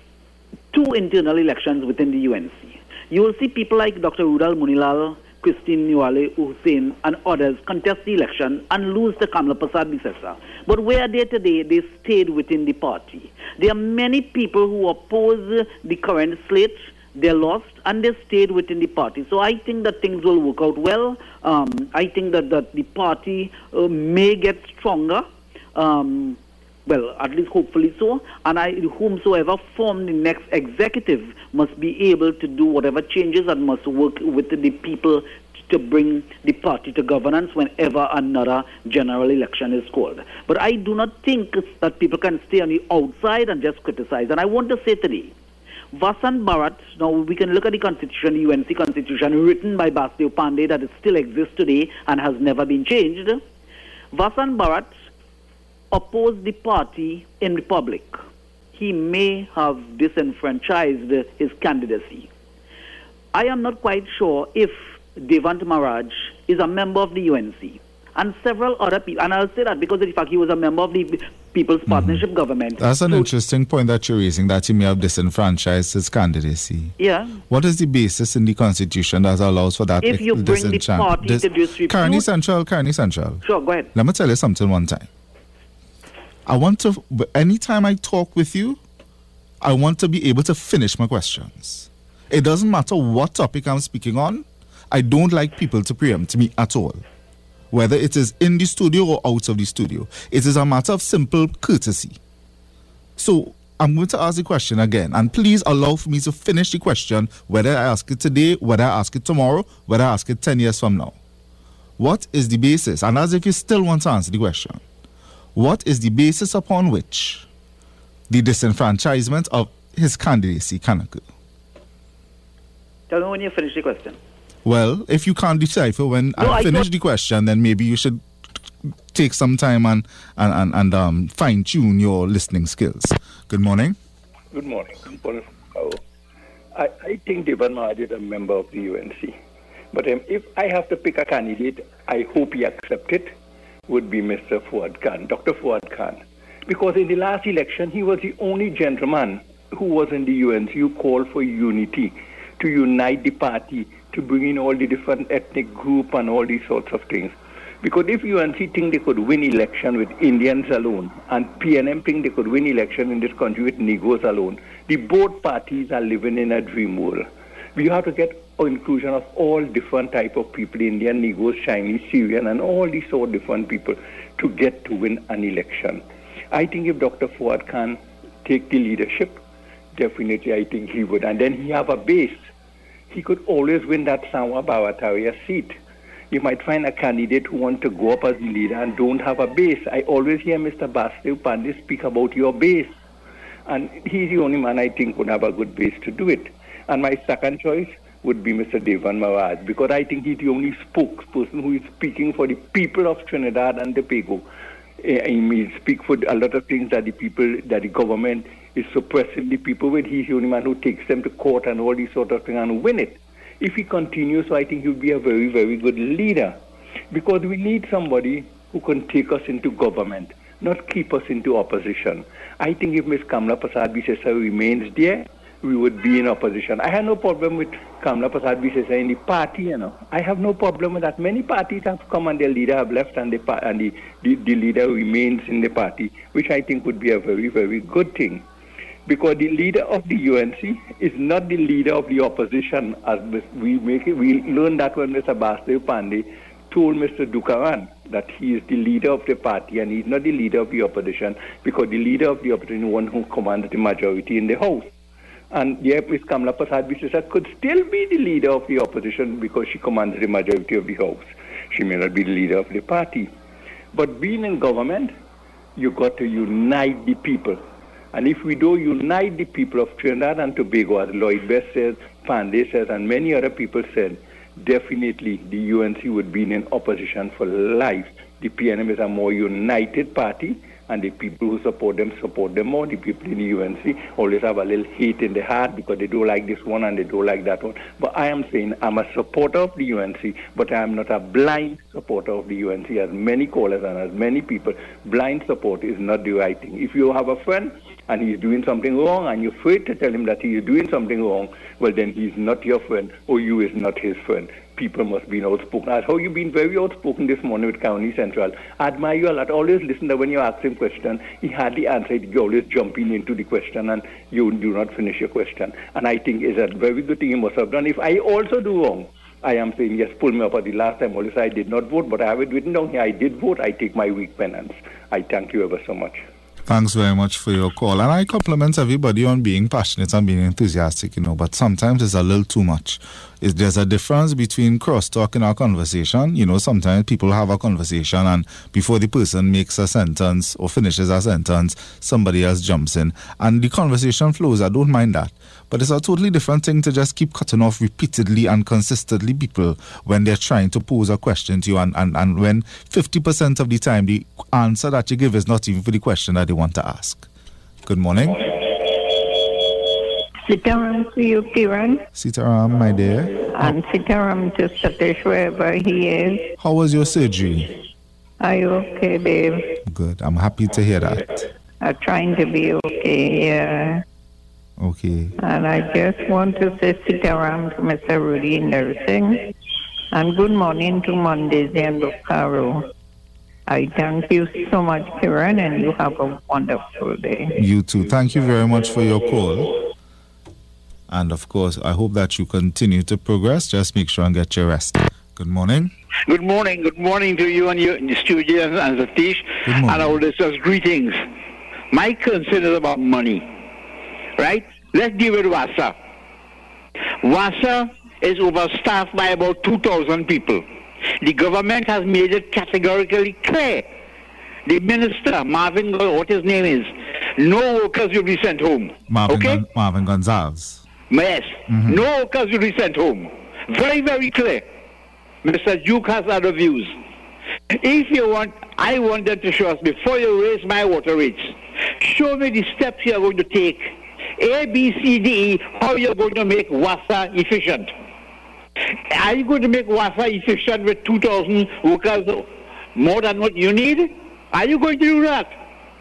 two internal elections within the U N C, you will see people like Doctor Rudal Munilal, Christine Niwale Hussain, and others contest the election and lose to Kamla Prasad Bisesa. But where are they today? They stayed within the party. There are many people who oppose the current slate. They lost and they stayed within the party. So I think that things will work out well. Um, I think that, that the party uh, may get stronger. Um, well, at least hopefully so. And I, whomsoever form the next executive must be able to do whatever changes and must work with the people to bring the party to governance whenever another general election is called. But I do not think that people can stay on the outside and just criticize. And I want to say today, Vasant Bharat, now we can look at the constitution, the U N C constitution, written by Basdev Pandey, that it still exists today and has never been changed. Vasant Bharat opposed the party in Republic. He may have disenfranchised his candidacy. I am not quite sure if Devant Maharaj is a member of the U N C. And several other people, and I'll say that because of the fact he was a member of the People's Partnership mm-hmm. Government. That's an so, interesting point that you're raising, that he may have disenfranchised his candidacy. Yeah. What is the basis in the Constitution that allows for that? If you bring the party dis- to disrepute... Kearney Central, Kearney Central. Sure, go ahead. Let me tell you something one time. I want to, anytime I talk with you, I want to be able to finish my questions. It doesn't matter what topic I'm speaking on. I don't like people to preempt me at all, whether it is in the studio or out of the studio. It is a matter of simple courtesy. So I'm going to ask the question again, and please allow for me to finish the question, whether I ask it today, whether I ask it tomorrow, whether I ask it ten years from now. What is the basis? And as if you still want to answer the question, what is the basis upon which the disenfranchisement of his candidacy can occur? Tell me when you finish the question. Well, if you can't decipher when no, I, I finish the question, then maybe you should take some time and and, and, and um, fine-tune your listening skills. Good morning. Good morning. Oh, I, I think Devant Maharaj is a member of the U N C. But um, if I have to pick a candidate, I hope he accepts it, would be Mister Fuad Khan, Doctor Fuad Khan. Because in the last election, he was the only gentleman who was in the U N C who called for unity, to unite the party, to bring in all the different ethnic group and all these sorts of things. Because if U N C think they could win election with Indians alone, and P N M think they could win election in this country with Negroes alone, the both parties are living in a dream world. We have to get an inclusion of all different type of people, Indian, Negroes, Chinese, Syrian, and all these sort of different people to get to win an election. I think if Doctor Fuad Khan take the leadership, definitely I think he would. And then he have a base. He could always win that Sanwa Bawataria seat. You might find a candidate who wants to go up as the leader and don't have a base. I always hear Mister Basdev Pandey speak about your base. And he's the only man I think would have a good base to do it. And my second choice would be Mister Devant Maharaj, because I think he's the only spokesperson who is speaking for the people of Trinidad and Tobago. He speaks for a lot of things that the people, that the government is suppressing the people with. He's the only man who takes them to court and all these sort of things and win it. If he continues, so I think he'll be a very, very good leader. Because we need somebody who can take us into government, not keep us into opposition. I think if Miz Kamla Prasad Bisesa remains there, we would be in opposition. I have no problem with Kamla Prasad Bisesa in the party, you know. I have no problem with that. Many parties have come and their leader have left and, the, and the, the, the leader remains in the party, which I think would be a very, very good thing. Because the leader of the U N C is not the leader of the opposition, as we make it. We learned that when Mister Basdev Pandey told Mister Dukaran that he is the leader of the party and he's not the leader of the opposition, because the leader of the opposition is one who commands the majority in the House. And yet, Miz Kamala Prasad-Vishesar could still be the leader of the opposition because she commands the majority of the House. She may not be the leader of the party. But being in government, you got to unite the people. And if we don't unite the people of Trinidad and Tobago, as Lloyd Best says, Pandey says, and many other people said, definitely the U N C would be in opposition for life. The P N M is a more united party, and the people who support them support them more. The people in the U N C always have a little hate in the heart because they don't like this one and they don't like that one. But I am saying I'm a supporter of the U N C, but I am not a blind supporter of the U N C. As many callers and as many people, blind support is not the right thing. If you have a friend and he's doing something wrong and you're afraid to tell him that he is doing something wrong, well, then he's not your friend or you is not his friend. People must be outspoken. As how you've been very outspoken this morning with County Central. I admire you a lot. Always listen to when you ask him question. He hardly answered. You always jumping into the question and you do not finish your question. And I think it's a very good thing you must have done. If I also do wrong, I am saying, yes, pull me up at the last time. Always I did not vote, but I have it written down here. I did vote. I take my weak penance. I thank you ever so much. Thanks very much for your call. And I compliment everybody on being passionate and being enthusiastic, you know, but sometimes it's a little too much. Is there's a difference between crosstalk in our conversation. You know, sometimes people have a conversation and before the person makes a sentence or finishes a sentence, somebody else jumps in and the conversation flows. I don't mind that. But it's a totally different thing to just keep cutting off repeatedly and consistently people when they're trying to pose a question to you and, and, and when fifty percent of the time the answer that you give is not even for the question that they want to ask. Good morning. Sitaram to you, Kiran. Sitaram, my dear. And Sitaram to Satish, wherever he is. How was your surgery? Are you okay, babe? Good. I'm happy to hear that. I'm trying to be okay, yeah. Okay. And I just want to say Sitaram to Mister Rudy Nursing. And good morning to Mondays and Bukaro. I thank you so much, Kiran, and you have a wonderful day. You too. Thank you very much for your call. And of course, I hope that you continue to progress. Just make sure and get your rest. Good morning. Good morning. Good morning to you and your in the studio and Satish and our listeners. Greetings. My concern is about money. Right? Let's deal with WASA. WASA is overstaffed by about two thousand people. The government has made it categorically clear. The minister, Marvin, what his name is, no workers will be sent home. Marvin, okay? Gon- Marvin Gonzalez. Yes. Mm-hmm. No workers will be sent home. Very, very clear. Mister Duke has other views. If you want, I want them to show us, before you raise my water rates, show me the steps you are going to take. A, B, C, D, E, how you're going to make WASA efficient. Are you going to make WASA efficient with two thousand workers more than what you need? Are you going to do that?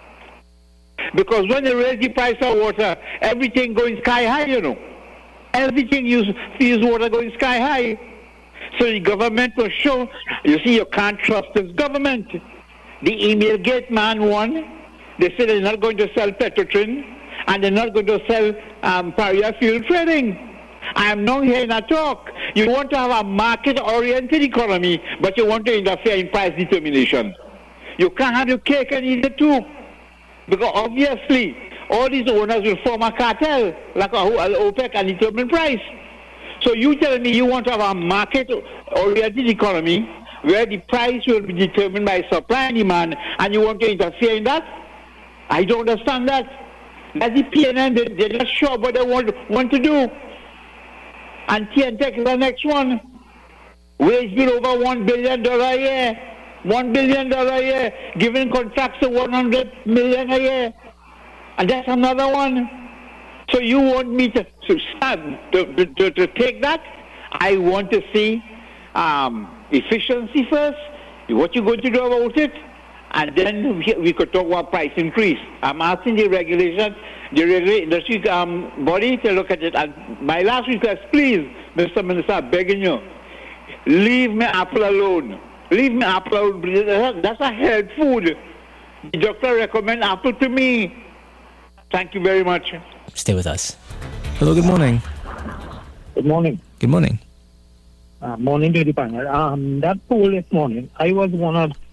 Because when they raise the price of water, everything going sky high, you know. Everything use, use water going sky high. So the government will show, you see, you can't trust this government. The email gate man won. They said they're not going to sell Petrotrin and they're not going to sell um, Paria Fuel Trading. I am not hearing a talk. You want to have a market-oriented economy, but you want to interfere in price determination. You can't have your cake and eat it too. Because obviously, all these owners will form a cartel, like a OPEC, and determine price. So you tell me you want to have a market-oriented economy where the price will be determined by supply and demand, and you want to interfere in that? I don't understand that. That's the P N M, they, they're not sure what they want, want to do. And T N Tech is the next one. Wage bill over one billion dollars a year. one billion dollars a year. Giving contracts of one hundred million dollars a year. And that's another one. So you want me to, to, start, to, to, to take that? I want to see um, efficiency first. What you're going to do about it? And then we, we could talk about price increase. I'm asking the regulation, the regulatory industry um, body to look at it. And my last request, please, Mister Minister, I'm begging you, leave me apple alone. Leave me apple alone. That's a health food. The doctor recommend apple to me. Thank you very much. Stay with us. Hello, good morning. Good morning. Good morning. Uh, morning to the panel. Um, that poll this morning, I was one of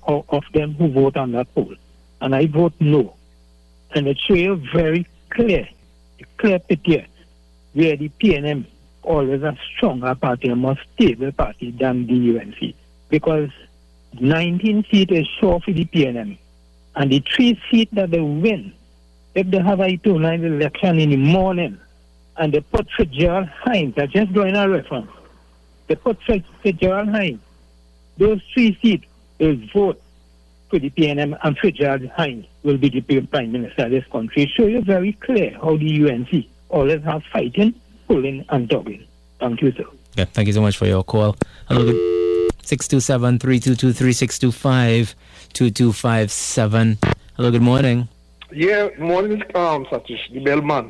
of, of them who vote on that poll. And I vote no. And it shows you very clear, clear picture where the P N M always a stronger party, a more stable party than the U N C. Because nineteen seats is sure for the P N M. And the three seats that they win, if they have a two-night election in the morning, and they put Fitzgerald Hines, I just drawing a reference, they put Fitzgerald Hines, those three seats will vote for the P N M, and Fitzgerald Hines will be the Prime Minister of this country. It shows you very clear how the U N C always have fighting, pulling, and tugging. Thank you, sir. Yeah, thank you so much for your call. Hello, good six two seven, three two two three, six two five, two two five seven. Hello, good morning. Yeah, morning, um, Satish, the bellman.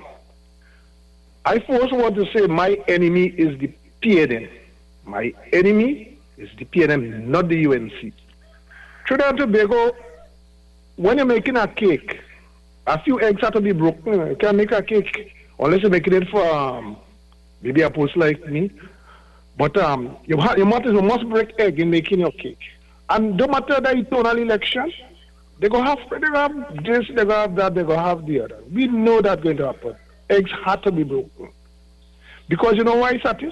I first want to say my enemy is the P N M. My enemy is the P N M, not the U N C. Trinidad and Tobago, when you're making a cake, a few eggs have to be broken. You can't make a cake unless you're making it for um, maybe a post like me. But um, you, ha- you, must, you must break egg in making your cake. And no matter the eternal election, they go have they go have this, they go have that, they go have the other. We know that's going to happen. Eggs have to be broken. Because you know why, Satis?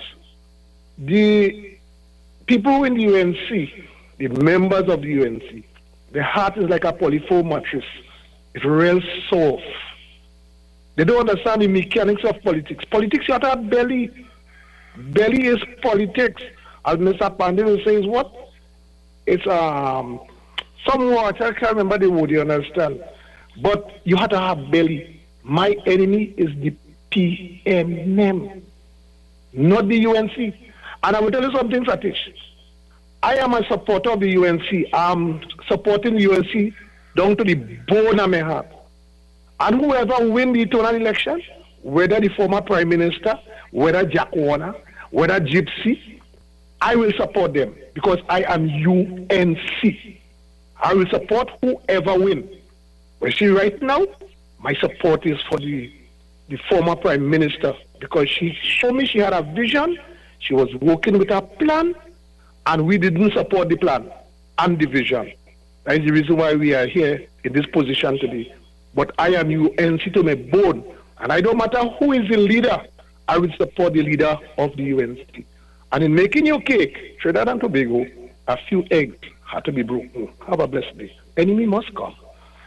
The people in the U N C, the members of the U N C, their heart is like a polyfoam mattress. It's real soft. They don't understand the mechanics of politics. Politics, you have to have belly. Belly is politics. As Mister Pandey says, what? It's um somewhat, I can't remember the word, you understand. But you have to have belly. My enemy is the P N M, not the U N C. And I will tell you something, Satish. I am a supporter of the U N C. I'm supporting the U N C down to the bone of my heart. And whoever win the eternal election, whether the former Prime Minister, whether Jack Warner, whether Gypsy, I will support them because I am U N C. I will support whoever win. But see, right now, my support is for the, the former Prime Minister because she showed me she had a vision, she was working with a plan, and we didn't support the plan and the vision. That is the reason why we are here in this position today. But I am U N C to my bone, and I don't matter who is the leader, I will support the leader of the U N C. And in making your cake, Trinidad and Tobago, a few eggs have to be broken. Have a blessed day. Enemy must come.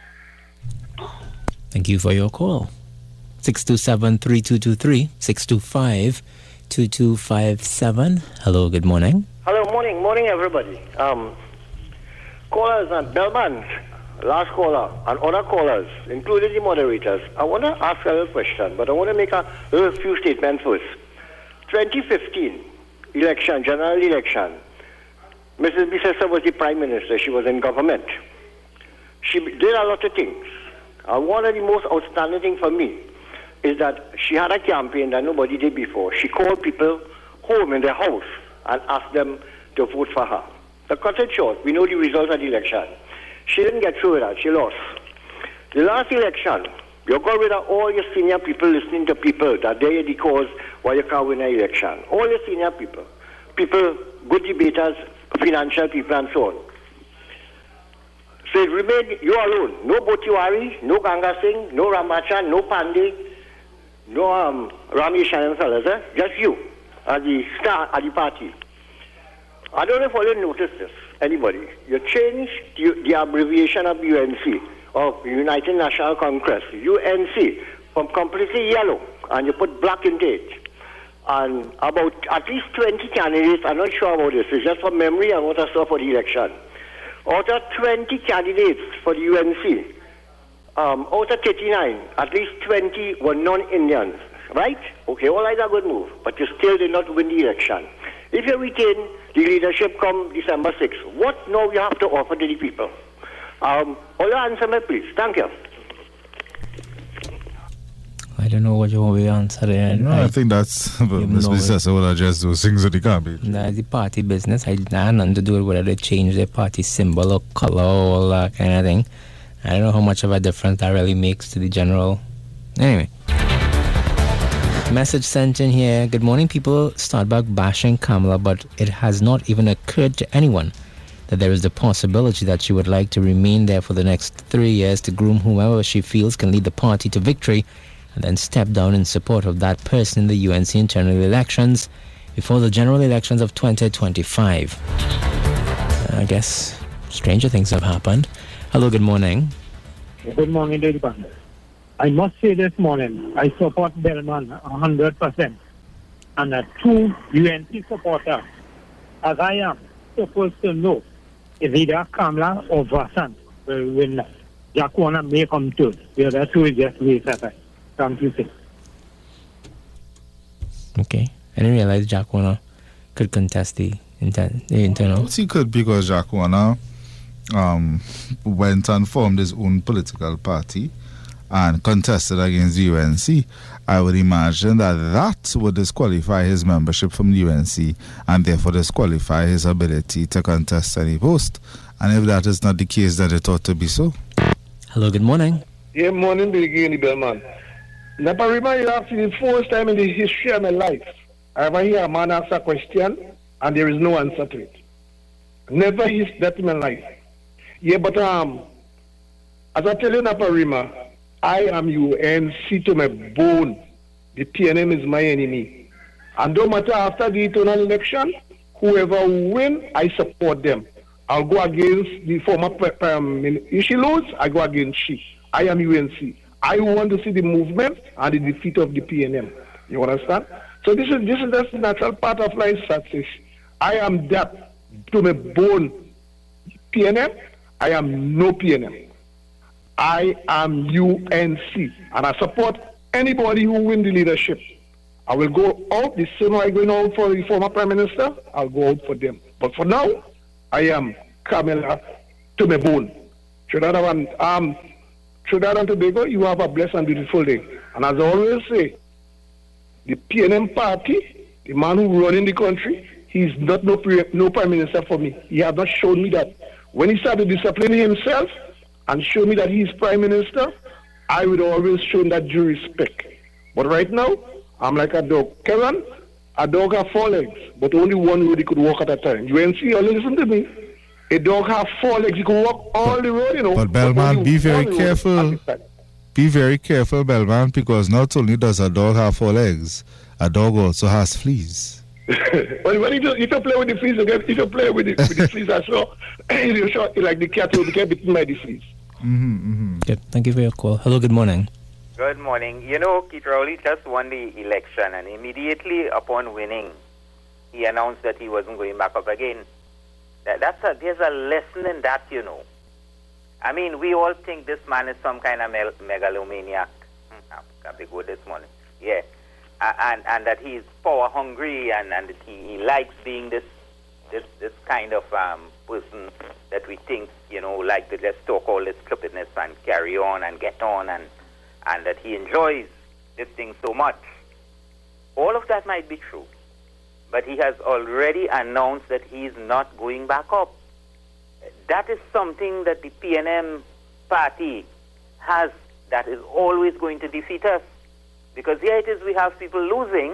Thank you for your call. six two seven, three two two three, six two five, two two five seven. Hello, good morning. Hello, morning, morning, everybody. Um, callers and bellman, last caller, and other callers, including the moderators. I want to ask a little question, but I want to make a little few statements first. twenty fifteen election, general election. Missus Bissessa was the Prime Minister. She was in government. She did a lot of things. Uh, one of the most outstanding things for me is that she had a campaign that nobody did before. She called people home in their house and asked them to vote for her. To cut it short, we know the results of the election. She didn't get through with that. She lost. The last election, you got rid of all your senior people listening to people that they're the cause why you can't win an election. All your senior people. People, good debaters, financial people, and so on. So it remained you alone. No Botiwari, no Ganga Singh, no Ramachan, no Pandey, no um, Ramesh and fellas, eh? Just you are the star at the party. I don't know if you noticed this, anybody. You changed the, the abbreviation of U N C, of United National Congress, U N C, from completely yellow, and you put black into it. And about at least twenty candidates, I'm not sure about this, it's just from memory and what I saw for the election. Out of twenty candidates for the U N C, um, out of thirty-nine, at least twenty were non-Indians, right? Okay, all right, a good move, but you still did not win the election. If you retain the leadership come December sixth, what now you have to offer to the people? Um, all your answer me, please. Thank you. I don't know what you want to answer there. No, I, I think that's Miz Bissessa will address those things that he can't be. That's the party business. I had nothing to do with whether they change their party symbol or color or all that kind of thing. I don't know how much of a difference that really makes to the general. Anyway. Message sent in here. Good morning, people. Start back bashing Kamala, but it has not even occurred to anyone that there is the possibility that she would like to remain there for the next three years to groom whomever she feels can lead the party to victory, and then step down in support of that person in the U N C internal elections before the general elections of twenty twenty-five. I guess stranger things have happened. Hello, good morning. Good morning, David. I must say this morning, I support Bellman one hundred percent. And a true U N C supporter, as I am supposed to know, is either Kamala or Vasant will win. Jacquona may come to. The other two is just waste of time. Thank you, sir. Okay. I didn't realize Jacquona could contest the, inter- the internal. He could, because Jacquona um, went and formed his own political party and contested against the U N C. I would imagine that that would disqualify his membership from the U N C and therefore disqualify his ability to contest any post. And if that is not the case, then it ought to be so. Hello, good morning. Yeah, morning, Billy in the Bellman. Naparima, you have the first time in the history of my life I ever hear a man ask a question and there is no answer to it. Never is that in my life. Yeah, but um, as I tell you, Naparima, I am U N C to my bone. The P N M is my enemy. And no matter after the internal election, whoever win, I support them. I'll go against the former um, if she lose, I go against she. I am U N C. I want to see the movement and the defeat of the P N M. You understand? So this is this is just the natural part of life success. I am that to my bone. P N M, I am no P N M. I am U N C, and I support anybody who win the leadership. I will go out the same way I'm going out for the former Prime Minister. I'll go out for them. But for now, I am Kamala to my bone. Trinidad and, um, Trinidad and Tobago, you have a blessed and beautiful day. And as I always say, the P N M party, the man who running the country, he's not no, pre- no Prime Minister for me. He has not shown me that. When he started disciplining himself, and show me that he's Prime Minister, I would always show that due respect. But right now, I'm like a dog. Kevin, a dog has four legs, but only one road he could walk at a time. U N C, you listen to me. A dog has four legs, he could walk all but, the road, you know. But Bellman, be very careful. Be very careful, Bellman, because not only does a dog have four legs, a dog also has fleas. But when you, if you play with the fleas, again, if you play with the, with the fleas as well, you're sure, like the cat will get bitten by the fleas. Mm-hmm, mm-hmm. Good. Thank you for your call. Hello, good morning. Good morning. You know, Keith Rowley just won the election, and immediately upon winning, he announced that he wasn't going back up again. That, that's a, there's a lesson in that, you know. I mean, we all think this man is some kind of me- megalomaniac. Hmm, got to go this morning. Yeah. Uh, and, and that he's power hungry, and, and that he, he likes being this this this kind of um, person that we think, you know, like to just talk all this stupidness and carry on and get on, and and that he enjoys this thing so much. All of that might be true, but he has already announced that he's not going back up. That is something that the P N M party has that is always going to defeat us. Because here it is, we have people losing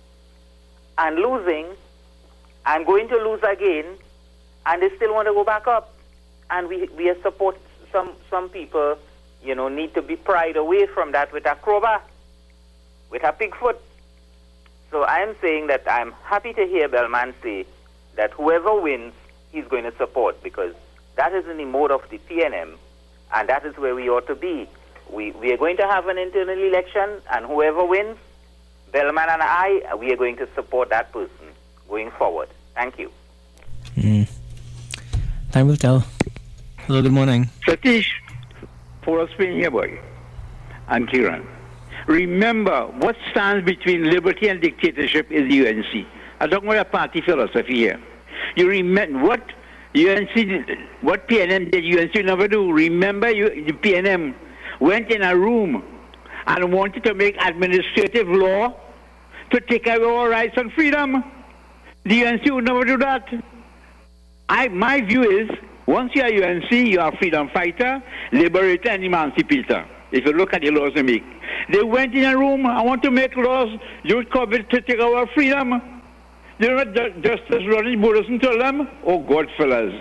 and losing and going to lose again, and they still want to go back up. And we we support some some people, you know, need to be pried away from that with a crowbar, with a pig foot. So I am saying that I'm happy to hear Bellman say that whoever wins, he's going to support, because that is in the mode of the P N M, and that is where we ought to be. We we are going to have an internal election, and whoever wins, Bellman and I, we are going to support that person going forward. Thank you. Mm. Time will tell. Hello, good morning. Satish, for us being here, boy, and Kiran. Remember, what stands between liberty and dictatorship is the U N C. I don't want a party philosophy here. You remember what U N C did, what P N M did, U N C never do. Remember, you, the P N M went in a room and wanted to make administrative law to take away our rights and freedom. The U N C would never do that. I, my view is, once you are U N C, you are freedom fighter, liberator, and emancipator. If you look at the laws they make. They went in a room, I want to make laws, use COVID to take our freedom. You know what Justice Rodney Bodison told them? Oh, God, fellas.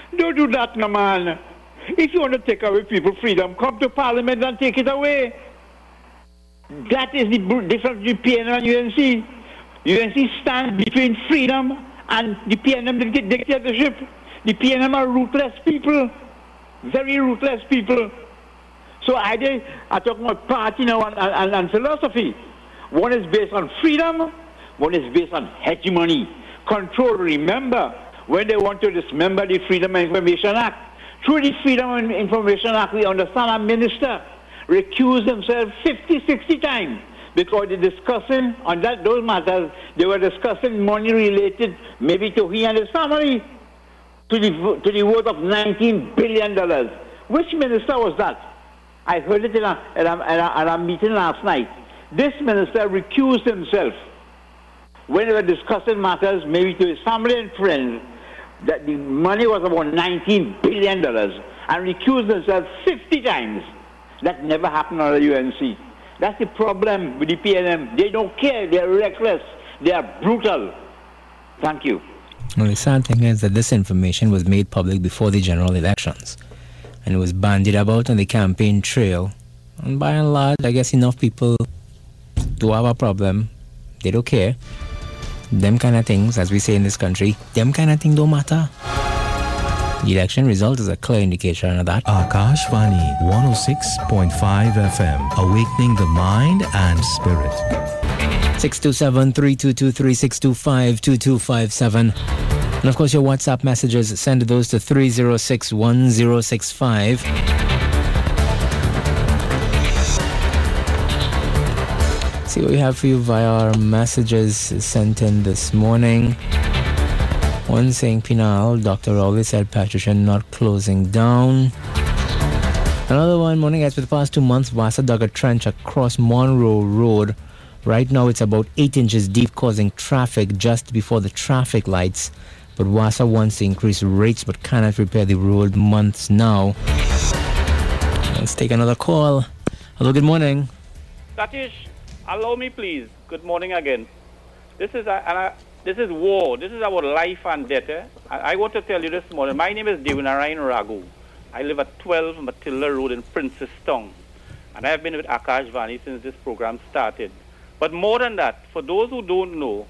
Don't do that, no man. If you want to take away people's freedom, come to Parliament and take it away. That is the difference between P N M and U N C. U N C stands between freedom and the P N M dictatorship. The P N M are ruthless people, very ruthless people. So I did, I talk about party now and, and, and philosophy. One is based on freedom, one is based on hegemony, control. Remember, when they want to dismember the Freedom of Information Act, through the Freedom of Information Act, we understand a minister recused himself fifty, sixty times because they're discussing on that those matters. They were discussing money related maybe to he and his family to the to the worth of nineteen billion dollars. Which minister was that? I heard it in a, in a, in a, in a meeting last night. This minister recused himself when they were discussing matters maybe to his family and friends that the money was about nineteen billion dollars and recused himself fifty times. That never happened under the U N C. That's the problem with the P N M. They don't care. They're reckless. They are brutal. Thank you. Well, the sad thing is that this information was made public before the general elections. And it was bandied about on the campaign trail. And by and large, I guess enough people do have a problem. They don't care. Them kind of things, as we say in this country, them kind of things don't matter. The election result is a clear indication of that. Akashvani one oh six point five F M, awakening the mind and spirit. six two seven, three two two three, six two five, two two five seven. And of course, your WhatsApp messages, send those to three oh six, one oh six five. See what we have for you via our messages sent in this morning. One saying Pinal, Doctor Rowley said Patrician not closing down. Another one, morning guys, for the past two months, Wassa dug a trench across Monroe Road. Right now it's about eight inches deep, causing traffic just before the traffic lights. But Wassa wants to increase rates but cannot repair the road months now. Let's take another call. Hello, good morning. Satish, allow me please. Good morning again. This is a, and I, this is war. This is about life and death. Eh? I, I want to tell you this morning. My name is Devanarayan Raghu. I live at twelve Matilda Road in Princestown. And I have been with Akashvani since this program started. But more than that, for those who don't know,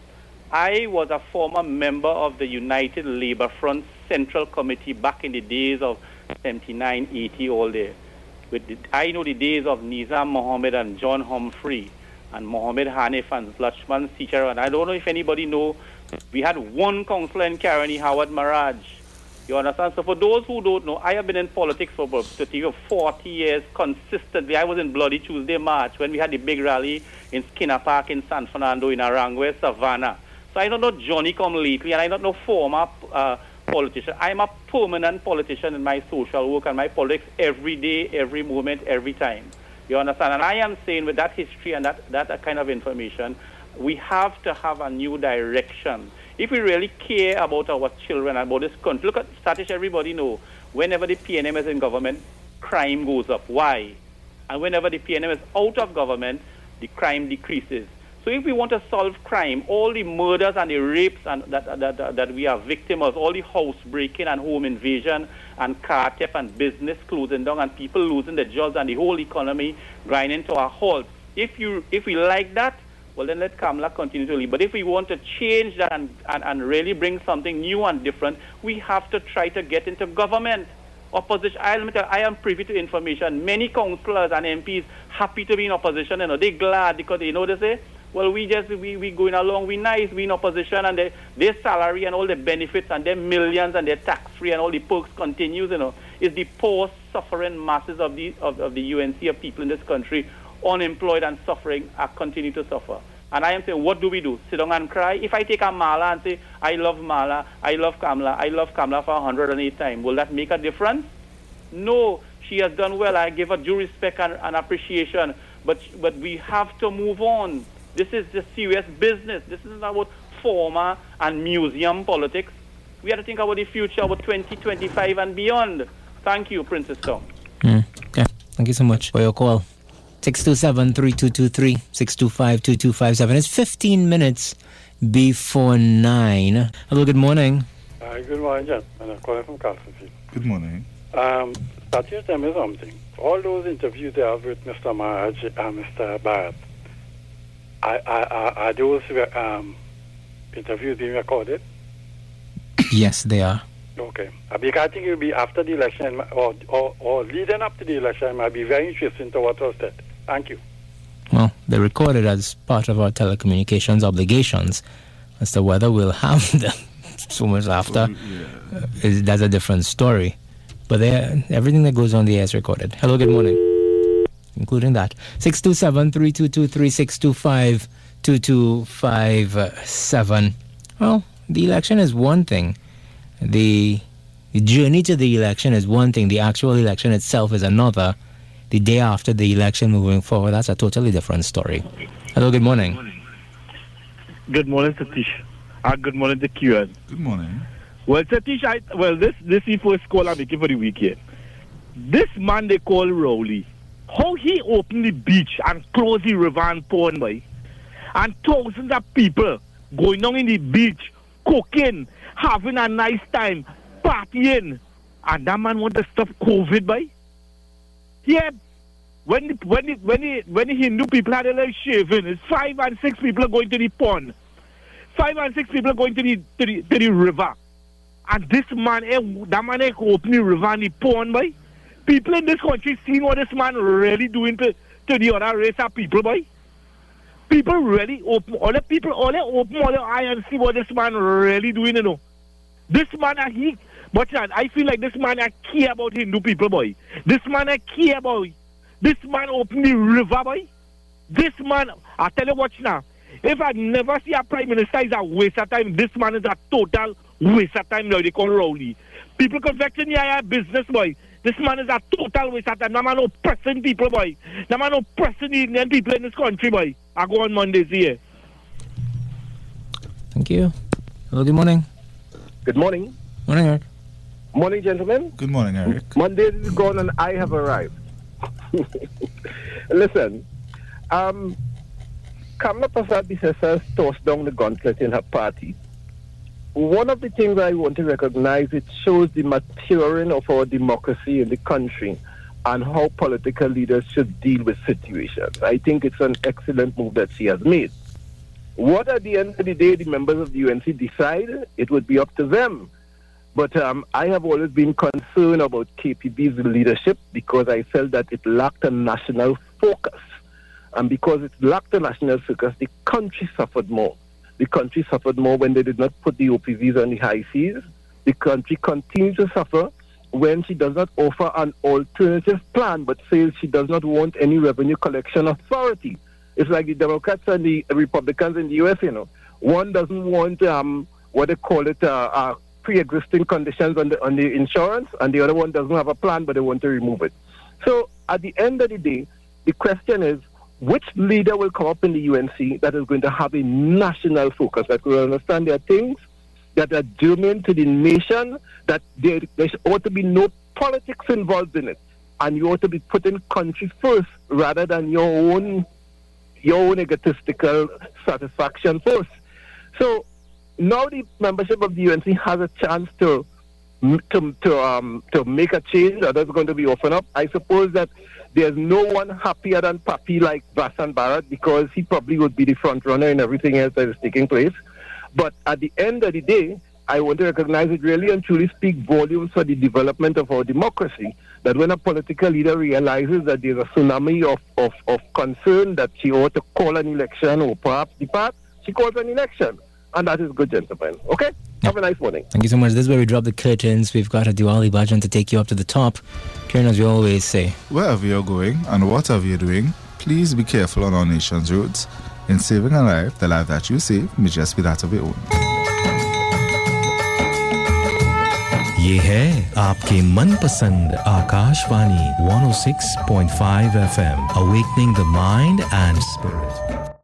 I was a former member of the United Labour Front Central Committee back in the days of seventy-nine, eighty, all there. With the, I know the days of Nizam Mohammed and John Humphrey and Mohammed Hanif and Lachman Sichar. And I don't know if anybody know, we had one councillor in Caroni, Howard Maraj. You understand? So for those who don't know, I have been in politics for about thirty or forty years consistently. I was in Bloody Tuesday March when we had the big rally in Skinner Park in San Fernando in Arangwe, Savannah. So I don't know Johnny come lately, and I don't know former uh, politician. I'm a permanent politician in my social work and my politics every day, every moment, every time. You understand? And I am saying with that history and that, that kind of information, we have to have a new direction. If we really care about our children, about this country, look at Satish, everybody know, whenever the P N M is in government, crime goes up. Why? And whenever the P N M is out of government, the crime decreases. So if we want to solve crime, all the murders and the rapes and that, that, that, that we are victims of, all the house breaking and home invasion and car theft and business closing down and people losing their jobs and the whole economy grinding to a halt, if you if we like that, well, then let Kamala continue to lead. But if we want to change that and, and, and really bring something new and different, we have to try to get into government. Opposition, I, I am privy to information. Many councillors and M Ps happy to be in opposition. You know, they're glad because they know they say, well, we just, we, we going along, we nice, we in opposition, and they, their salary and all the benefits and their millions and their tax-free and all the perks continues, you know. It's the poor, suffering masses of the, of, of the U N C, of people in this country, unemployed and suffering, are continue to suffer. And I am saying, what do we do? Sit down and cry? If I take a Mala and say, I love Mala, I love Kamala, I love Kamala for one hundred eight times, will that make a difference? No, she has done well. I give her due respect and, and appreciation. But, but we have to move on. This is just serious business. This is not about former and museum politics. We have to think about the future, about twenty twenty-five and beyond. Thank you, Princess Tom. Mm, okay. Thank you so much for your call. six two seven, three two two three, six two five, two two five seven. It's fifteen minutes before nine. Hello, good morning. Uh, Hi, good morning, gentlemen. I'm calling from Castlefield. Good morning. Um, Satish, tell me something. All those interviews they have with Mister Maharaj and Mister Bharat, are, are, are, are those um, interviews being recorded? Yes, they are. Okay. Because I think it will be after the election or, or, or leading up to the election. It might be very interesting to what was said. Thank you. Well, they're recorded as part of our telecommunications obligations. As to whether we'll have them so much after, uh, is, that's a different story. But they, everything that goes on the air is recorded. Hello, good morning. Including that. six two seven, three two two, three six two five, two two five seven. Well, the election is one thing. The, the journey to the election is one thing. The actual election itself is another. The day after the election moving forward, that's a totally different story. Hello, good morning. Good morning, Satish. And good morning to Kieran. Good morning. Well, Satish, I, well, this this is the first call I'm making for the weekend. This man they call Rowley, how he opened the beach and closed the river and pond, boy, and thousands of people going down in the beach, cooking, having a nice time, partying, and that man want to stop COVID, boy. Yeah. When the, when the, when the, when the Hindu people had a little shaving, it's five and six people going to the pond. Five and six people going to the to the, to the river. And this man, eh, that man eh, open the river and the pond, boy. People in this country seeing what this man really doing to, to the other race of people, boy. People really open, all the people, all they open all their eye and see what this man really doing, you know. This man, uh, he, but uh, I feel like this man uh, care about Hindu people, boy. This man uh, care about. This man open the river, boy. This man, I tell you what now. If I never see a prime minister is a waste of time, this man is a total waste of time now. They call Rowley. People confecting your business, boy. This man is a total waste of time. That man oppressing people, boy. That man oppressing the Indian people in this country, boy. I go on Mondays here. Thank you. Hello, good morning. Good morning. Morning, Eric. Morning, gentlemen. Good morning, Eric. Mondays is gone and I have arrived. Listen, um, Kamala Prasad has tossed down the gauntlet in her party. One of the things I want to recognize, it shows the maturing of our democracy in the country and how political leaders should deal with situations. I think it's an excellent move that she has made. What at the end of the day the members of the U N C decide, it would be up to them. But um, I have always been concerned about K P B's leadership because I felt that it lacked a national focus. And because it lacked a national focus, the country suffered more. The country suffered more when they did not put the O P Vs on the high seas. The country continues to suffer when she does not offer an alternative plan, but says she does not want any revenue collection authority. It's like the Democrats and the Republicans in the U S, you know. One doesn't want um, what they call it, uh, uh, pre-existing conditions on the, on the insurance, and the other one doesn't have a plan, but they want to remove it. So at the end of the day, the question is, which leader will come up in the U N C that is going to have a national focus, that will understand there are things that are germane to the nation, that there, there ought to be no politics involved in it, and you ought to be putting country first rather than your own your own egotistical satisfaction first. So now the membership of the U N C has a chance to to to um to make a change, or that's going to be opened up. I suppose that there's no one happier than Papi like Vasan Bharat, because he probably would be the front runner in everything else that is taking place. But at the end of the day, I want to recognize it really and truly speak volumes for the development of our democracy, that when a political leader realizes that there's a tsunami of, of, of concern, that she ought to call an election or perhaps depart, she calls an election. And that is good, gentlemen. Okay? Yeah. Have a nice morning. Thank you so much. This is where we drop the curtains. We've got a Diwali Bhajan to take you up to the top. Kieran, as we always say, wherever you're going and whatever you're doing, please be careful on our nation's roads. In saving a life, the life that you save may just be that of your own. ये है आपके मनपसंद Akashvani one oh six point five F M, awakening the mind and spirit.